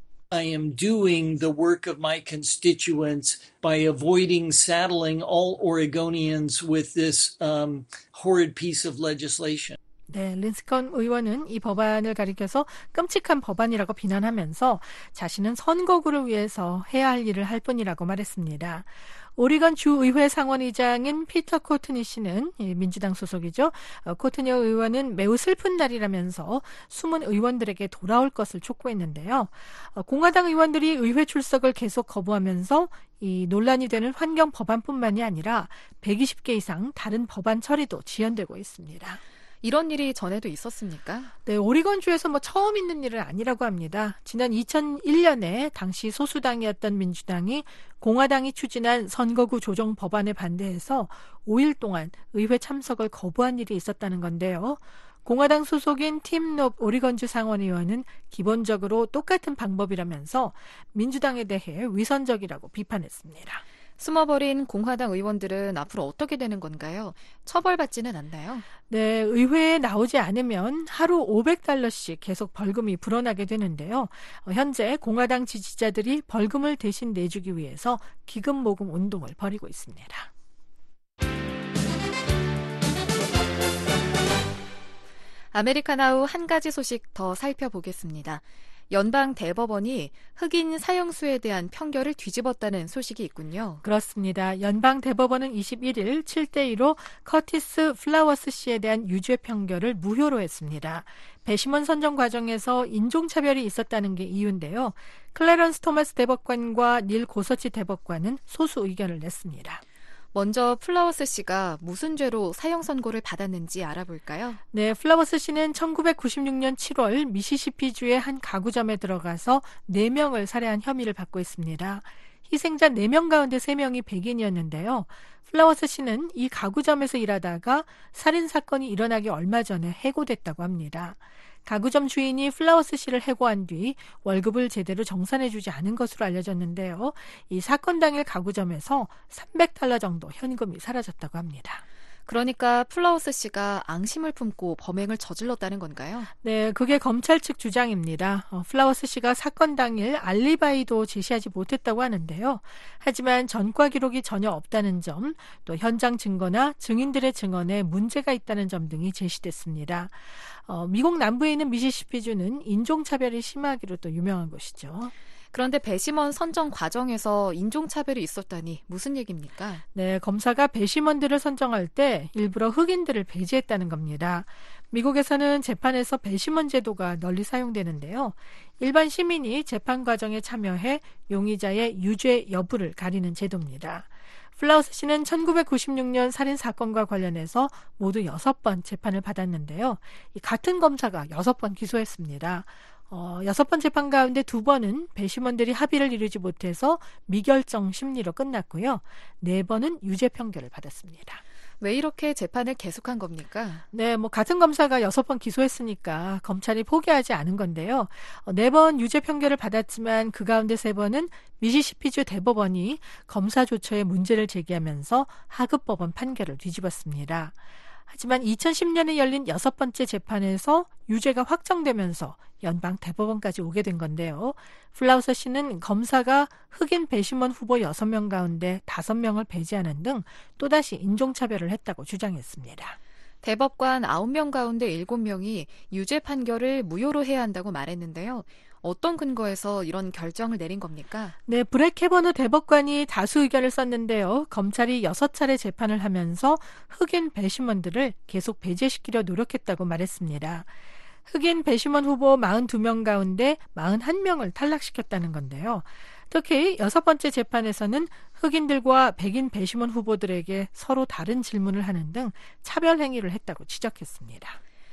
I am doing the work of my constituents by avoiding saddling all Oregonians with this um, horrid piece of legislation. 네, 린스컨 의원은 이 법안을 가리켜서 끔찍한 법안이라고 비난하면서 자신은 선거구를 위해서 해야 할 일을 할 뿐이라고 말했습니다. 오리건 주의회 상원의장인 피터 코트니 씨는 민주당 소속이죠. 코트니 의원은 매우 슬픈 날이라면서 숨은 의원들에게 돌아올 것을 촉구했는데요. 공화당 의원들이 의회 출석을 계속 거부하면서 이 논란이 되는 환경 법안뿐만이 아니라 백이십 개 이상 다른 법안 처리도 지연되고 있습니다. 이런 일이 전에도 있었습니까? 네, 오리건주에서 뭐 처음 있는 일은 아니라고 합니다. 지난 이천일 년에 당시 소수당이었던 민주당이 공화당이 추진한 선거구 조정 법안에 반대해서 오 일 동안 의회 참석을 거부한 일이 있었다는 건데요. 공화당 소속인 팀 롭 오리건주 상원의원은 기본적으로 똑같은 방법이라면서 민주당에 대해 위선적이라고 비판했습니다. 숨어버린 공화당 의원들은 앞으로 어떻게 되는 건가요? 처벌받지는 않나요? 네, 의회에 나오지 않으면 하루 오백 달러씩 계속 벌금이 불어나게 되는데요. 현재 공화당 지지자들이 벌금을 대신 내주기 위해서 기금 모금 운동을 벌이고 있습니다. 아메리카나우 한 가지 소식 더 살펴보겠습니다. 연방 대법원이 흑인 사형수에 대한 판결을 뒤집었다는 소식이 있군요. 그렇습니다. 연방 대법원은 이십일 일 칠 대 이로 커티스 플라워스 씨에 대한 유죄 판결을 무효로 했습니다. 배심원 선정 과정에서 인종차별이 있었다는 게 이유인데요. 클래런스 토마스 대법관과 닐 고서치 대법관은 소수 의견을 냈습니다. 먼저 플라워스 씨가 무슨 죄로 사형 선고를 받았는지 알아볼까요? 네, 플라워스 씨는 천구백구십육 년 칠월 미시시피주의 한 가구점에 들어가서 네 명을 살해한 혐의를 받고 있습니다. 희생자 네 명 가운데 세 명이 백인이었는데요. 플라워스 씨는 이 가구점에서 일하다가 살인사건이 일어나기 얼마 전에 해고됐다고 합니다. 가구점 주인이 플라워스 씨를 해고한 뒤 월급을 제대로 정산해주지 않은 것으로 알려졌는데요. 이 사건 당일 가구점에서 삼백 달러 정도 현금이 사라졌다고 합니다. 그러니까 플라우스 씨가 앙심을 품고 범행을 저질렀다는 건가요? 네, 그게 검찰 측 주장입니다. 어, 플라워스 씨가 사건 당일 알리바이도 제시하지 못했다고 하는데요. 하지만 전과 기록이 전혀 없다는 점, 또 현장 증거나 증인들의 증언에 문제가 있다는 점 등이 제시됐습니다. 어, 미국 남부에 있는 미시시피주는 인종차별이 심하기로 또 유명한 곳이죠. 그런데 배심원 선정 과정에서 인종차별이 있었다니 무슨 얘기입니까? 네, 검사가 배심원들을 선정할 때 일부러 흑인들을 배제했다는 겁니다. 미국에서는 재판에서 배심원 제도가 널리 사용되는데요. 일반 시민이 재판 과정에 참여해 용의자의 유죄 여부를 가리는 제도입니다. 플라우스 씨는 천구백구십육 년 살인 사건과 관련해서 모두 여섯 번 재판을 받았는데요. 이 같은 검사가 여섯 번 기소했습니다. 어, 여섯 번 재판 가운데 두 번은 배심원들이 합의를 이루지 못해서 미결정 심리로 끝났고요. 네 번은 유죄 판결을 받았습니다. 왜 이렇게 재판을 계속한 겁니까? 네, 뭐 같은 검사가 여섯 번 기소했으니까 검찰이 포기하지 않은 건데요. 어, 네 번 유죄 판결을 받았지만 그 가운데 세 번은 미시시피주 대법원이 검사 조처에 문제를 제기하면서 하급법원 판결을 뒤집었습니다. 하지만 이천십 년에 열린 여섯 번째 재판에서 유죄가 확정되면서 연방 대법원까지 오게 된 건데요. 플라우서 씨는 검사가 흑인 배심원 후보 여섯 명 가운데 다섯 명을 배제하는 등 또다시 인종차별을 했다고 주장했습니다. 대법관 아홉 명 가운데 일곱 명이 유죄 판결을 무효로 해야 한다고 말했는데요. 어떤 근거에서 이런 결정을 내린 겁니까? 네, 브렉 캐버너 대법관이 다수 의견을 썼는데요. 검찰이 여섯 차례 재판을 하면서 흑인 배심원들을 계속 배제시키려 노력했다고 말했습니다. 흑인 배심원 후보 사십이 명 가운데 사십일 명을 탈락시켰다는 건데요. 특히 여섯 번째 재판에서는 흑인들과 백인 배심원 후보들에게 서로 다른 질문을 하는 등 차별 행위를 했다고 지적했습니다.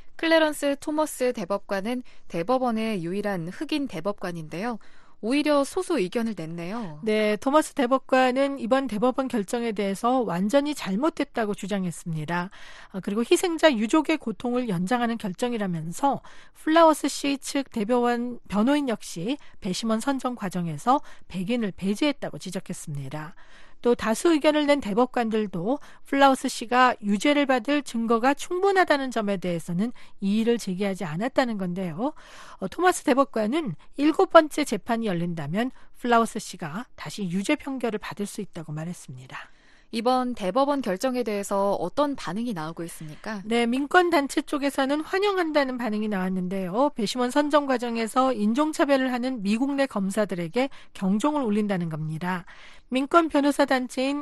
클래런스 토머스 대법관은 대법원의 유일한 흑인 대법관인데요. 오히려 소수 의견을 냈네요. 네, 토머스 대법관은 이번 대법원 결정에 대해서 완전히 잘못됐다고 주장했습니다. 그리고 희생자 유족의 고통을 연장하는 결정이라면서 플라워스 씨 측 대법원 변호인 역시 배심원 선정 과정에서 백인을 배제했다고 지적했습니다. 또 다수 의견을 낸 대법관들도 플라우스 씨가 유죄를 받을 증거가 충분하다는 점에 대해서는 이의를 제기하지 않았다는 건데요. 어, 토마스 대법관은 일곱 번째 재판이 열린다면 플라우스 씨가 다시 유죄 판결을 받을 수 있다고 말했습니다. 이번 대법원 결정에 대해서 어떤 반응이 나오고 있습니까? 네, 민권단체 쪽에서는 환영한다는 반응이 나왔는데요. 배심원 선정 과정에서 인종차별을 하는 미국 내 검사들에게 경종을 울린다는 겁니다. 민권 변호사 단체인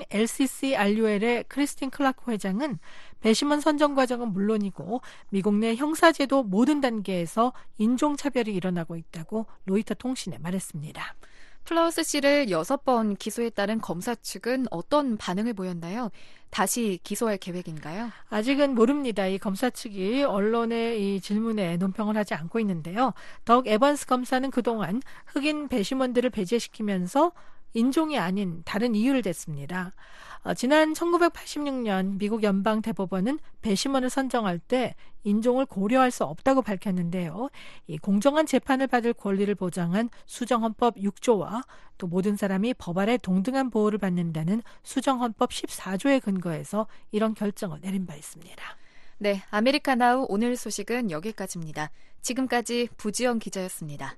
엘씨씨알유엘의 크리스틴 클라크 회장은 배심원 선정 과정은 물론이고 미국 내 형사제도 모든 단계에서 인종차별이 일어나고 있다고 로이터 통신에 말했습니다. 플라우스 씨를 여섯 번 기소했다는 검사 측은 어떤 반응을 보였나요? 다시 기소할 계획인가요? 아직은 모릅니다. 이 검사 측이 언론의 이 질문에 논평을 하지 않고 있는데요. 더욱 에번스 검사는 그동안 흑인 배심원들을 배제시키면서 인종이 아닌 다른 이유를 댔습니다. 어, 지난 천구백팔십육 년 미국 연방 대법원은 배심원을 선정할 때 인종을 고려할 수 없다고 밝혔는데요. 이 공정한 재판을 받을 권리를 보장한 수정헌법 육 조와 또 모든 사람이 법 아래 동등한 보호를 받는다는 수정헌법 십사 조에 근거해서 이런 결정을 내린 바 있습니다. 네, 아메리카나우 오늘 소식은 여기까지입니다. 지금까지 부지영 기자였습니다.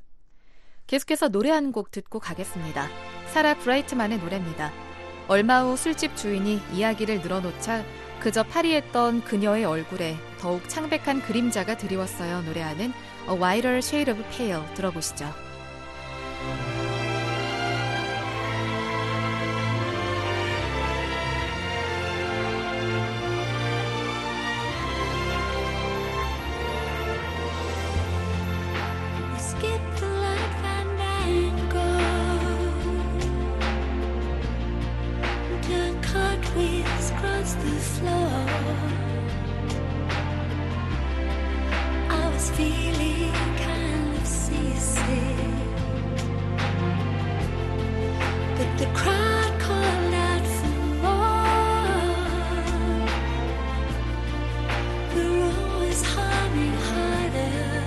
계속해서 노래 한 곡 듣고 가겠습니다. 사라 브라이트만의 노래입니다. 얼마 후 술집 주인이 이야기를 늘어놓자 그저 파리했던 그녀의 얼굴에 더욱 창백한 그림자가 드리웠어요 노래하는 A Whiter Shade of Pale 들어보시죠. Feeling kind of seasick, but the crowd called out for more. The roar is humming harder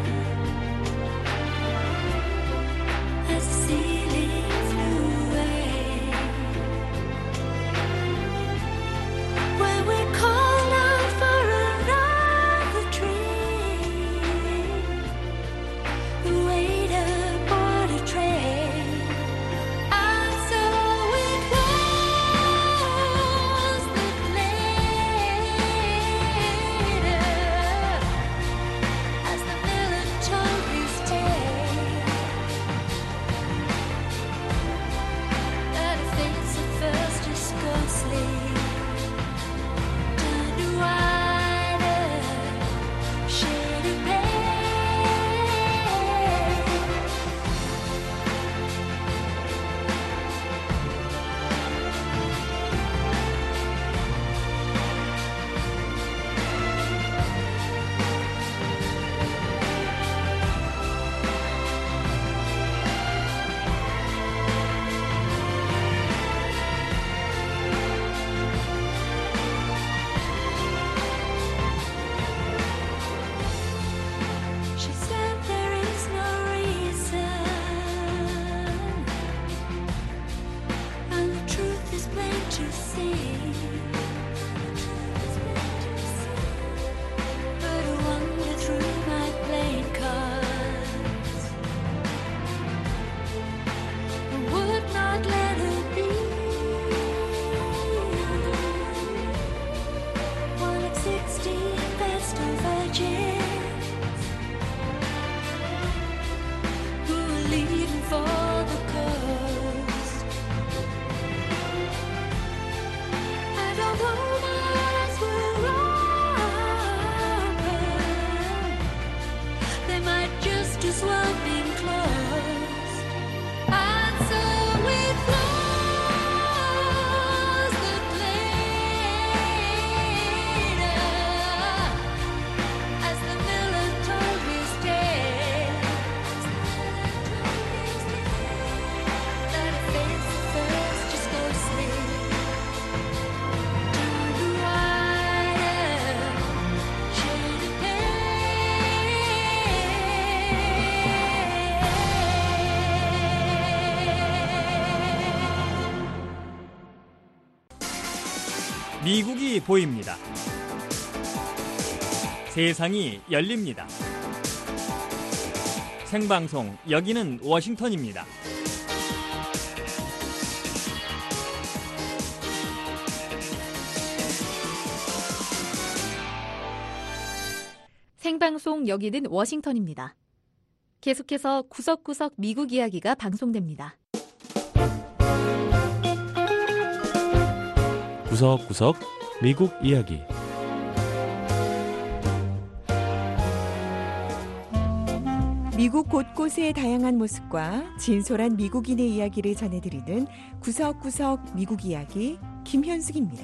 as the ceiling flew away. When we call 미국이 보입니다. 세상이 열립니다. 생방송, 여기는 워싱턴입니다. 생방송, 여기는 워싱턴입니다. 계속해서 구석구석 미국 이야기가 방송됩니다. 구석구석 미국 이야기. 미국 곳곳의 다양한 모습과 진솔한 미국인의 이야기를 전해드리는 구석구석 미국 이야기 김현숙입니다.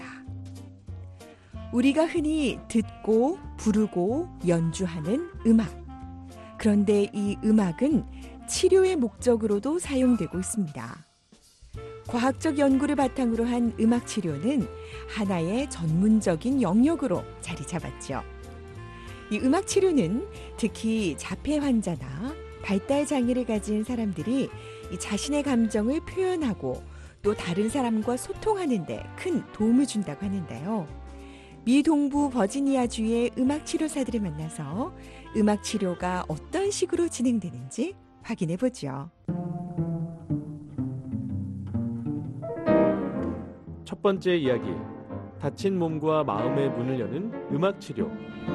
우리가 흔히 듣고 부르고 연주하는 음악. 그런데 이 음악은 치료의 목적으로도 사용되고 있습니다. 과학적 연구를 바탕으로 한 음악 치료는 하나의 전문적인 영역으로 자리 잡았죠. 이 음악 치료는 특히 자폐 환자나 발달 장애를 가진 사람들이 이 자신의 감정을 표현하고 또 다른 사람과 소통하는 데 큰 도움을 준다고 하는데요. 미 동부 버지니아주의 음악 치료사들을 만나서 음악 치료가 어떤 식으로 진행되는지 확인해 보죠. 첫 번째 이야기. 다친 몸과 마음의 문을 여는 음악 치료.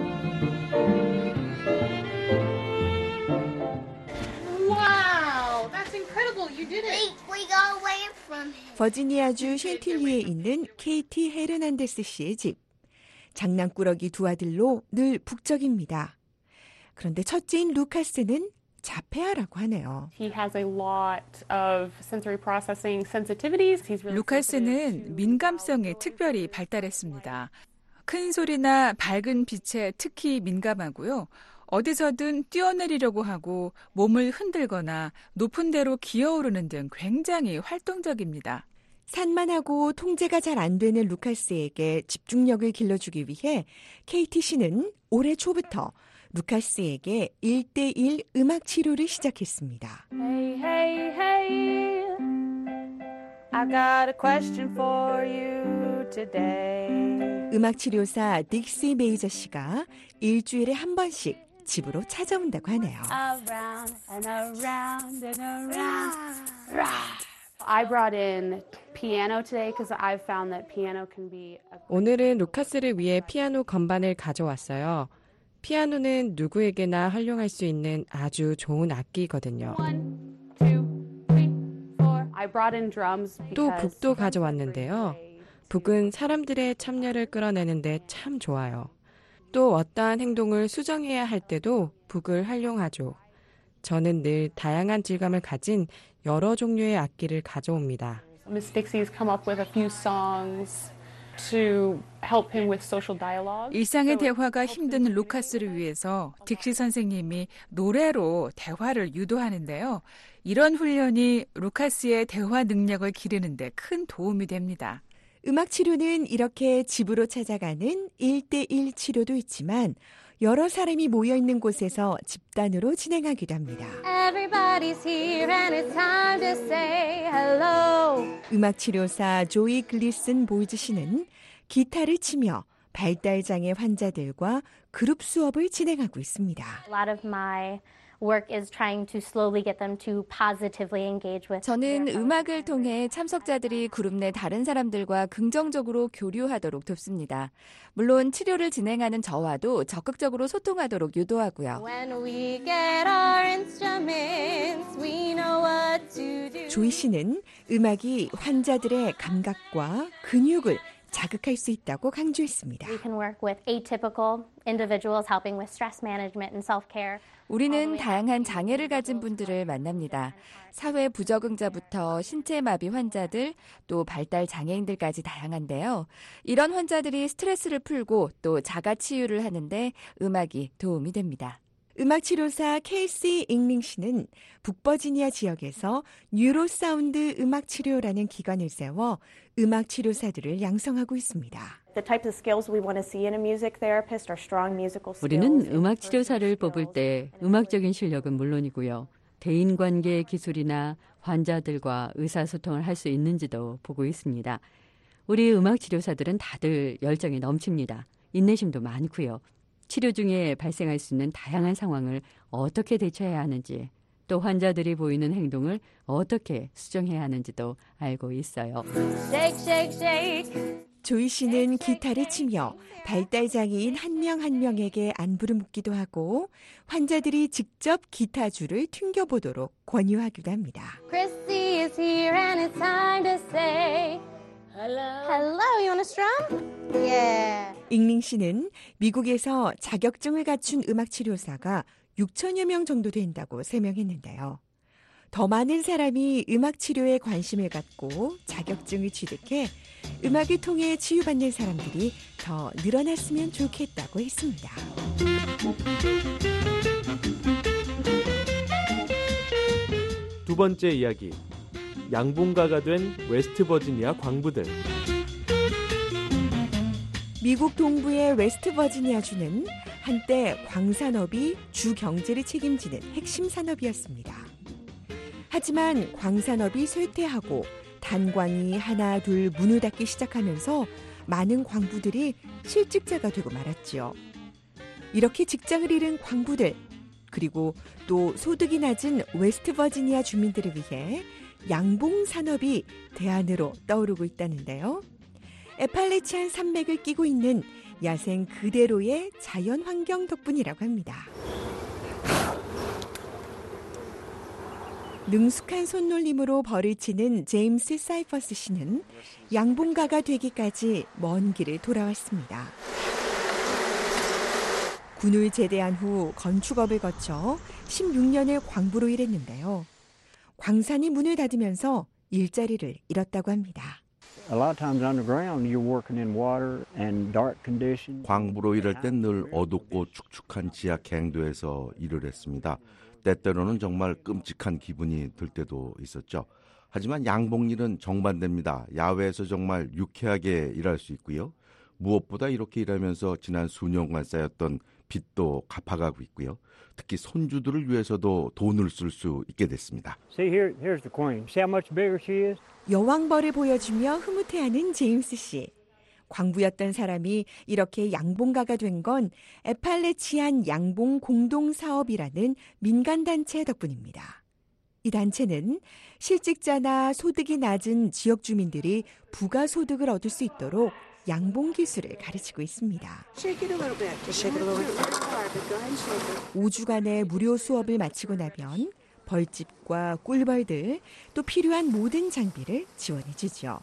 Wow, that's incredible. You did it. We got away from him. 버지니아주 쉔틸리에 있는 케이티 헤르난데스 씨의 집. 장난꾸러기 두 아들로 늘 북적입니다. 그런데 첫째인 루카스는 자폐아라고 하네요. He has a lot of sensory processing sensitivities. He's really 루카스는 민감성이 특별히 발달했습니다. 큰 소리나 밝은 빛에 특히 민감하고요. 어디서든 뛰어내리려고 하고 몸을 흔들거나 높은 데로 기어오르는 등 굉장히 활동적입니다. 산만하고 통제가 잘 안 되는 루카스에게 집중력을 길러주기 위해 케이티 씨는 올해 초부터 루카스에게 일 대일 음악 치료를 시작했습니다. Hey, hey, hey. I got a question for you today. 음악 치료사 딕시 메이저 씨가 일주일에 한 번씩 집으로 찾아온다고 하네요. Around and around and around. I brought in piano today because I've found that piano can be a... 오늘은 루카스를 위해 피아노 건반을 가져왔어요. 피아노는 누구에게나 활용할 수 있는 아주 좋은 악기거든요. One, two, three, four. I brought in drums 또 because 북도 가져왔는데요. 북은 사람들의 참여를 끌어내는데 참 좋아요. 또 어떠한 행동을 수정해야 할 때도 북을 활용하죠. 저는 늘 다양한 질감을 가진 여러 종류의 악기를 가져옵니다. Miss Dixie's come up with a few songs to help him with social dialogue. 일상의 대화가 힘든 루카스를 위해서 딕시 선생님이 노래로 대화를 유도하는데요. 이런 훈련이 루카스의 대화 능력을 기르는 데 큰 도움이 됩니다. 음악 치료는 이렇게 집으로 찾아가는 일 대일 치료도 있지만 여러 사람이 모여있는 곳에서 집단으로 진행하기도 합니다. Everybody's here and it's time to say hello. 음악 치료사 조이 글리슨 보이즈 씨는 기타를 치며 발달장애 환자들과 그룹 수업을 진행하고 있습니다. A lot of my work is trying to slowly get them to positively engage with. 저는 음악을 통해 참석자들이 그룹 내 다른 사람들과 긍정적으로 교류하도록 돕습니다. 물론 치료를 진행하는 저와도 적극적으로 소통하도록 유도하고요. When we get our instruments, we know what to do. 조이 씨는 음악이 환자들의 감각과 근육을 자극할 수 있다고 강조했습니다. We can work with atypical individuals helping with stress management and self-care. 우리는 다양한 장애를 가진 분들을 만납니다. 사회 부적응자부터 신체 마비 환자들, 또 발달 장애인들까지 다양한데요. 이런 환자들이 스트레스를 풀고 또 자가 치유를 하는데 음악이 도움이 됩니다. 음악 치료사 케이시 잉링 씨는 북버지니아 지역에서 뉴로사운드 음악 치료라는 기관을 세워 음악 치료사들을 양성하고 있습니다. The types of skills we want to see in a music therapist are strong musical skills. 우리는 음악 치료사를 뽑을 때 음악적인 실력은 물론이고요. 대인관계 기술이나 환자들과 의사소통을 할 수 있는지도 보고 있습니다. 우리 음악 치료사들은 다들 열정이 넘칩니다. 인내심도 많고요. 치료 중에 발생할 수 있는 다양한 상황을 어떻게 대처해야 하는지, 또 환자들이 보이는 행동을 어떻게 수정해야 하는지도 알고 있어요. Shake, shake, shake. 조이 씨는 기타를 치며 발달장애인 한 명 한 명에게 안부를 묻기도 하고 환자들이 직접 기타줄을 튕겨보도록 권유하기도 합니다. Chrissy is here and it's time to say hello. Hello, you want a strum? Yeah. 잉링 씨는 미국에서 자격증을 갖춘 음악치료사가 육천여 명 정도 된다고 설명했는데요. 더 많은 사람이 음악치료에 관심을 갖고 자격증을 취득해 음악을 통해 치유받는 사람들이 더 늘어났으면 좋겠다고 했습니다. 두 번째 이야기, 양봉가가 된 웨스트버지니아 광부들. 미국 동부의 웨스트버지니아주는 한때 광산업이 주 경제를 책임지는 핵심 산업이었습니다. 하지만 광산업이 쇠퇴하고 단광이 하나 둘 문을 닫기 시작하면서 많은 광부들이 실직자가 되고 말았지요. 이렇게 직장을 잃은 광부들, 그리고 또 소득이 낮은 웨스트버지니아 주민들을 위해 양봉 산업이 대안으로 떠오르고 있다는데요. 에팔레치안 산맥을 끼고 있는 야생 그대로의 자연 환경 덕분이라고 합니다. 능숙한 손놀림으로 벌을 치는 제임스 사이퍼스 씨는 양봉가가 되기까지 먼 길을 돌아왔습니다. 군을 제대한 후 건축업을 거쳐 십육 년을 광부로 일했는데요. 광산이 문을 닫으면서 일자리를 잃었다고 합니다. 광부로 일할 땐 늘 어둡고 축축한 지하 갱도에서 일을 했습니다. 때때로는 정말 끔찍한 기분이 들 때도 있었죠. 하지만 양봉일은 정반대입니다. 야외에서 정말 유쾌하게 일할 수 있고요. 무엇보다 이렇게 일하면서 지난 수년간 쌓였던 빚도 갚아가고 있고요. 특히 손주들을 위해서도 돈을 쓸 수 있게 됐습니다. See, here, here's the queen. See how much bigger she is? 여왕벌을 보여주며 흐뭇해하는 제임스 씨. 광부였던 사람이 이렇게 양봉가가 된 건 에팔레치안 양봉 공동사업이라는 민간단체 덕분입니다. 이 단체는 실직자나 소득이 낮은 지역 주민들이 부가소득을 얻을 수 있도록 양봉 기술을 가르치고 있습니다. 오 주간의 무료 수업을 마치고 나면 벌집과 꿀벌들, 또 필요한 모든 장비를 지원해 주죠.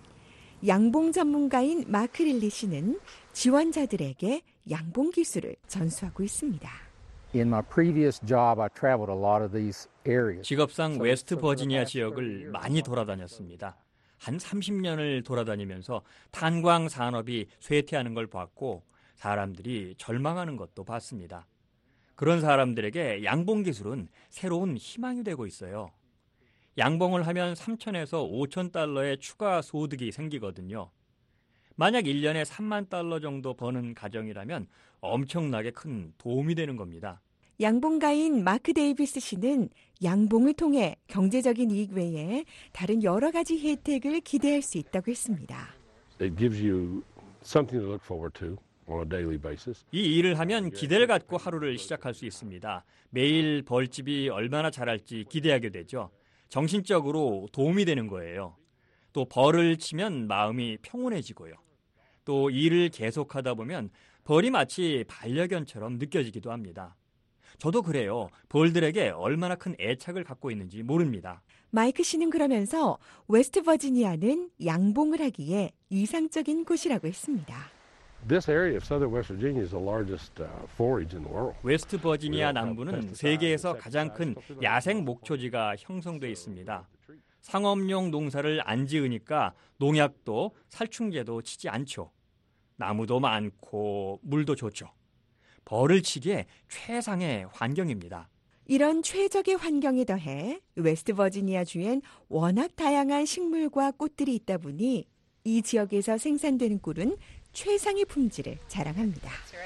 양봉 전문가인 마크 릴리 씨는 지원자들에게 양봉 기술을 전수하고 있습니다. In my previous job, I traveled a lot of these areas. 직업상 웨스트 버지니아 지역을 많이 돌아다녔습니다. 한 삼십 년을 돌아다니면서 탄광 산업이 쇠퇴하는 걸 봤고 사람들이 절망하는 것도 봤습니다. 그런 사람들에게 양봉 기술은 새로운 희망이 되고 있어요. 양봉을 하면 삼천에서 오천 달러의 추가 소득이 생기거든요. 만약 일 년에 삼만 달러 정도 버는 가정이라면 엄청나게 큰 도움이 되는 겁니다. 양봉가인 마크 데이비스 씨는 양봉을 통해 경제적인 이익 외에 다른 여러 가지 혜택을 기대할 수 있다고 했습니다. It gives you something to look forward to on a daily basis. 이 일을 하면 기대를 갖고 하루를 시작할 수 있습니다. 매일 벌집이 얼마나 자랄지 기대하게 되죠. 정신적으로 도움이 되는 거예요. 또 벌을 치면 마음이 평온해지고요. 또 일을 계속하다 보면 벌이 마치 반려견처럼 느껴지기도 합니다. 저도 그래요. 벌들에게 얼마나 큰 애착을 갖고 있는지 모릅니다. 마이크 씨는 그러면서 웨스트버지니아는 양봉을 하기에 이상적인 곳이라고 했습니다. This area of southern West Virginia is the largest uh, forage in the world. 웨스트 버지니아 남부는 세계에서 가장 큰 야생 목초지가 형성돼 있습니다. 상업용 농사를 안 지으니까 농약도 살충제도 치지 않죠. 나무도 많고 물도 좋죠. 벌을 치기에 최상의 환경입니다. 이런 최적의 환경에 더해 웨스트버지니아 주엔 워낙 다양한 식물과 꽃들이 있다 보니 이 지역에서 생산되는 꿀은 최상의 품질을 자랑합니다.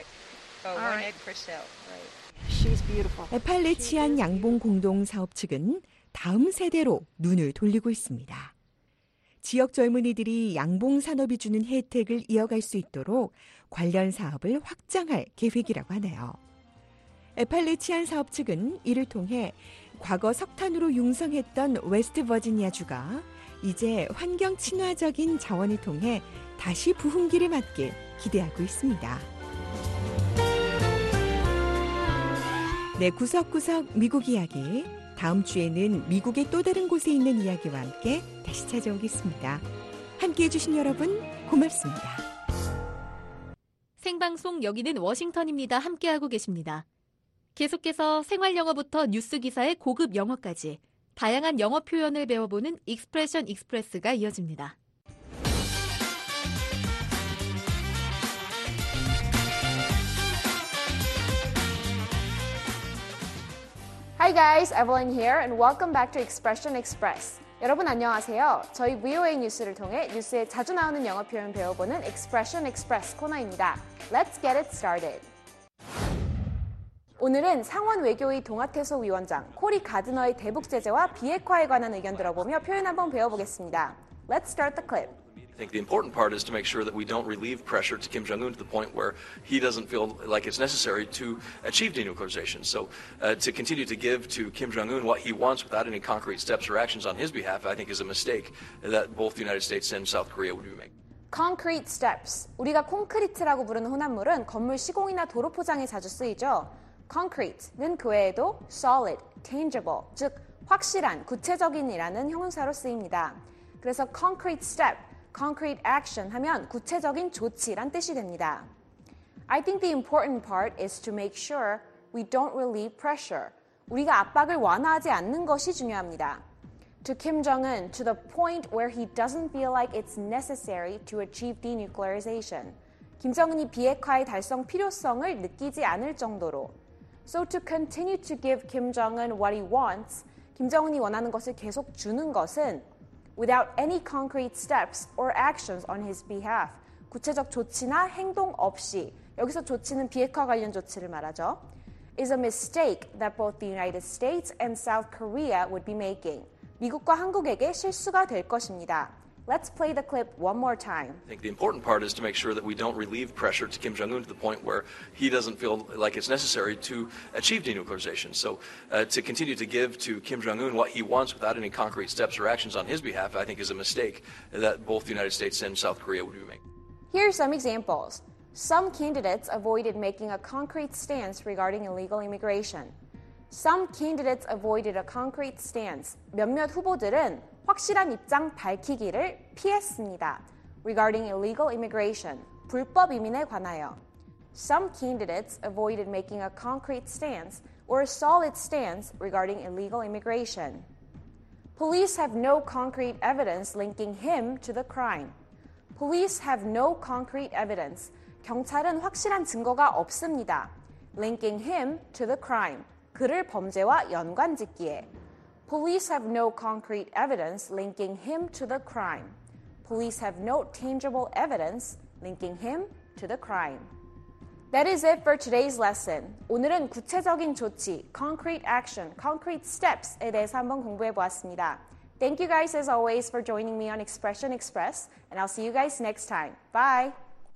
에팔레치안 양봉 공동 사업 측은 다음 세대로 눈을 돌리고 있습니다. 지역 젊은이들이 양봉 산업이 주는 혜택을 이어갈 수 있도록 관련 사업을 확장할 계획이라고 하네요. 애팔레치안 사업 측은 이를 통해 과거 석탄으로 융성했던 웨스트 버지니아주가 이제 환경 친화적인 자원을 통해 다시 부흥기를 맞길 기대하고 있습니다. 네, 구석구석 미국 이야기. 다음 주에는 미국의 또 다른 곳에 있는 이야기와 함께 다시 찾아오겠습니다. 함께해 주신 여러분 고맙습니다. 생방송 여기는 워싱턴입니다. 함께하고 계십니다. 계속해서 생활영어부터 뉴스 기사의 고급 영어까지 다양한 영어 표현을 배워보는 익스프레션 익스프레스가 이어집니다. Hi guys, Evelyn here and welcome back to Expression Express. 여러분 안녕하세요. 저희 브이오에이 뉴스를 통해 뉴스에 자주 나오는 영어 표현 배워보는 Expression Express 코너입니다. Let's get it started. 오늘은 상원 외교위 동아태소 위원장 코리 가드너의 대북 제재와 비핵화에 관한 의견 들어보며 표현 한번 배워보겠습니다. Let's start the clip. I think the important part is to make sure that we don't relieve pressure to Kim Jong-un to the point where he doesn't feel like it's necessary to achieve denuclearization. So uh, to continue to give to Kim Jong-un what he wants without any concrete steps or actions on his behalf, I think is a mistake that both the United States and South Korea would be making. Concrete steps. 우리가 콘크리트라고 부르는 혼합물은 건물 시공이나 도로 포장에 자주 쓰이죠. Concrete는 그 외에도 solid, tangible, 즉 확실한, 구체적인이라는 형용사로 쓰입니다. 그래서 concrete step, concrete action 하면 구체적인 조치란 뜻이 됩니다. I think the important part is to make sure we don't relieve pressure. 우리가 압박을 완화하지 않는 것이 중요합니다. To Kim Jong-un, to the point where he doesn't feel like it's necessary to achieve denuclearization. 김정은이 비핵화의 달성 필요성을 느끼지 않을 정도로. So to continue to give Kim Jong-un what he wants, 김정은이 원하는 것을 계속 주는 것은 without any concrete steps or actions on his behalf. 구체적 조치나 행동 없이, 여기서 조치는 비핵화 관련 조치를 말하죠. is a mistake that both the United States and South Korea would be making. 미국과 한국에게 실수가 될 것입니다. Let's play the clip one more time. I think the important part is to make sure that we don't relieve pressure to Kim Jong-un to the point where he doesn't feel like it's necessary to achieve denuclearization. So uh, to continue to give to Kim Jong-un what he wants without any concrete steps or actions on his behalf, I think is a mistake that both the United States and South Korea would be making. Here are some examples. Some candidates avoided making a concrete stance regarding illegal immigration. Some candidates avoided a concrete stance. 몇몇 후보들은 확실한 입장 밝히기를 피했습니다. Regarding illegal immigration, 불법 이민에 관하여. Some candidates avoided making a concrete stance or a solid stance regarding illegal immigration. Police have no concrete evidence linking him to the crime. Police have no concrete evidence. 경찰은 확실한 증거가 없습니다. Linking him to the crime. 그를 범죄와 연관짓기에. Police have no concrete evidence linking him to the crime. Police have no tangible evidence linking him to the crime. That is it for today's lesson. 오늘은 구체적인 조치, concrete action, concrete steps에 대해서 한번 공부해 보았습니다. Thank you guys as always for joining me on Expression Express, and I'll see you guys next time. Bye!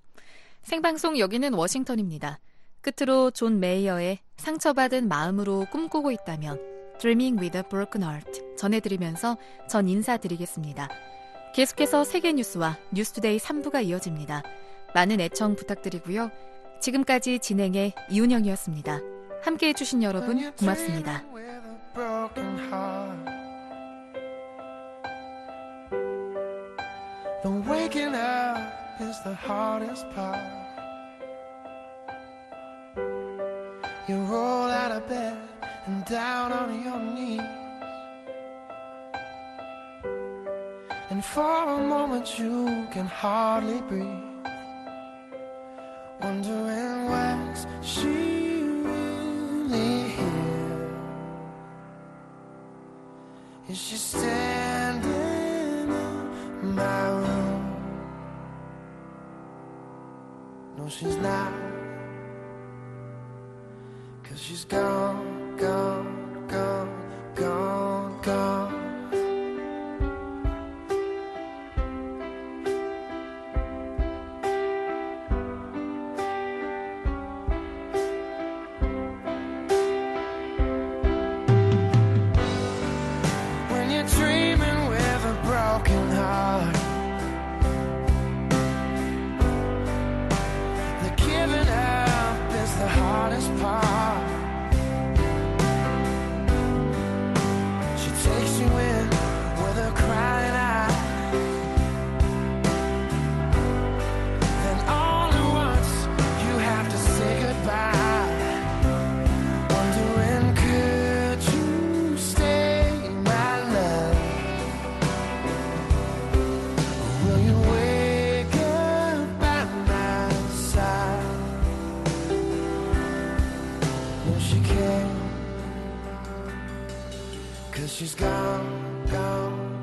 생방송 여기는 워싱턴입니다. 끝으로 존 메이어의 상처받은 마음으로 꿈꾸고 있다면 Dreaming with a Broken Heart 전해드리면서 전 인사드리겠습니다. 계속해서 세계 뉴스와 뉴스투데이 삼 부가 이어집니다. 많은 애청 부탁드리고요. 지금까지 진행의 이은영이었습니다. 함께해 주신 여러분 고맙습니다. The waking up is the hardest part. You roll out of bed and down on your knees, and for a moment you can hardly breathe, wondering when's she really here? Is she standing in my room? No, she's not, 'cause she's gone, gone, gone, gone, gone. she can. 'Cause she's gone, gone.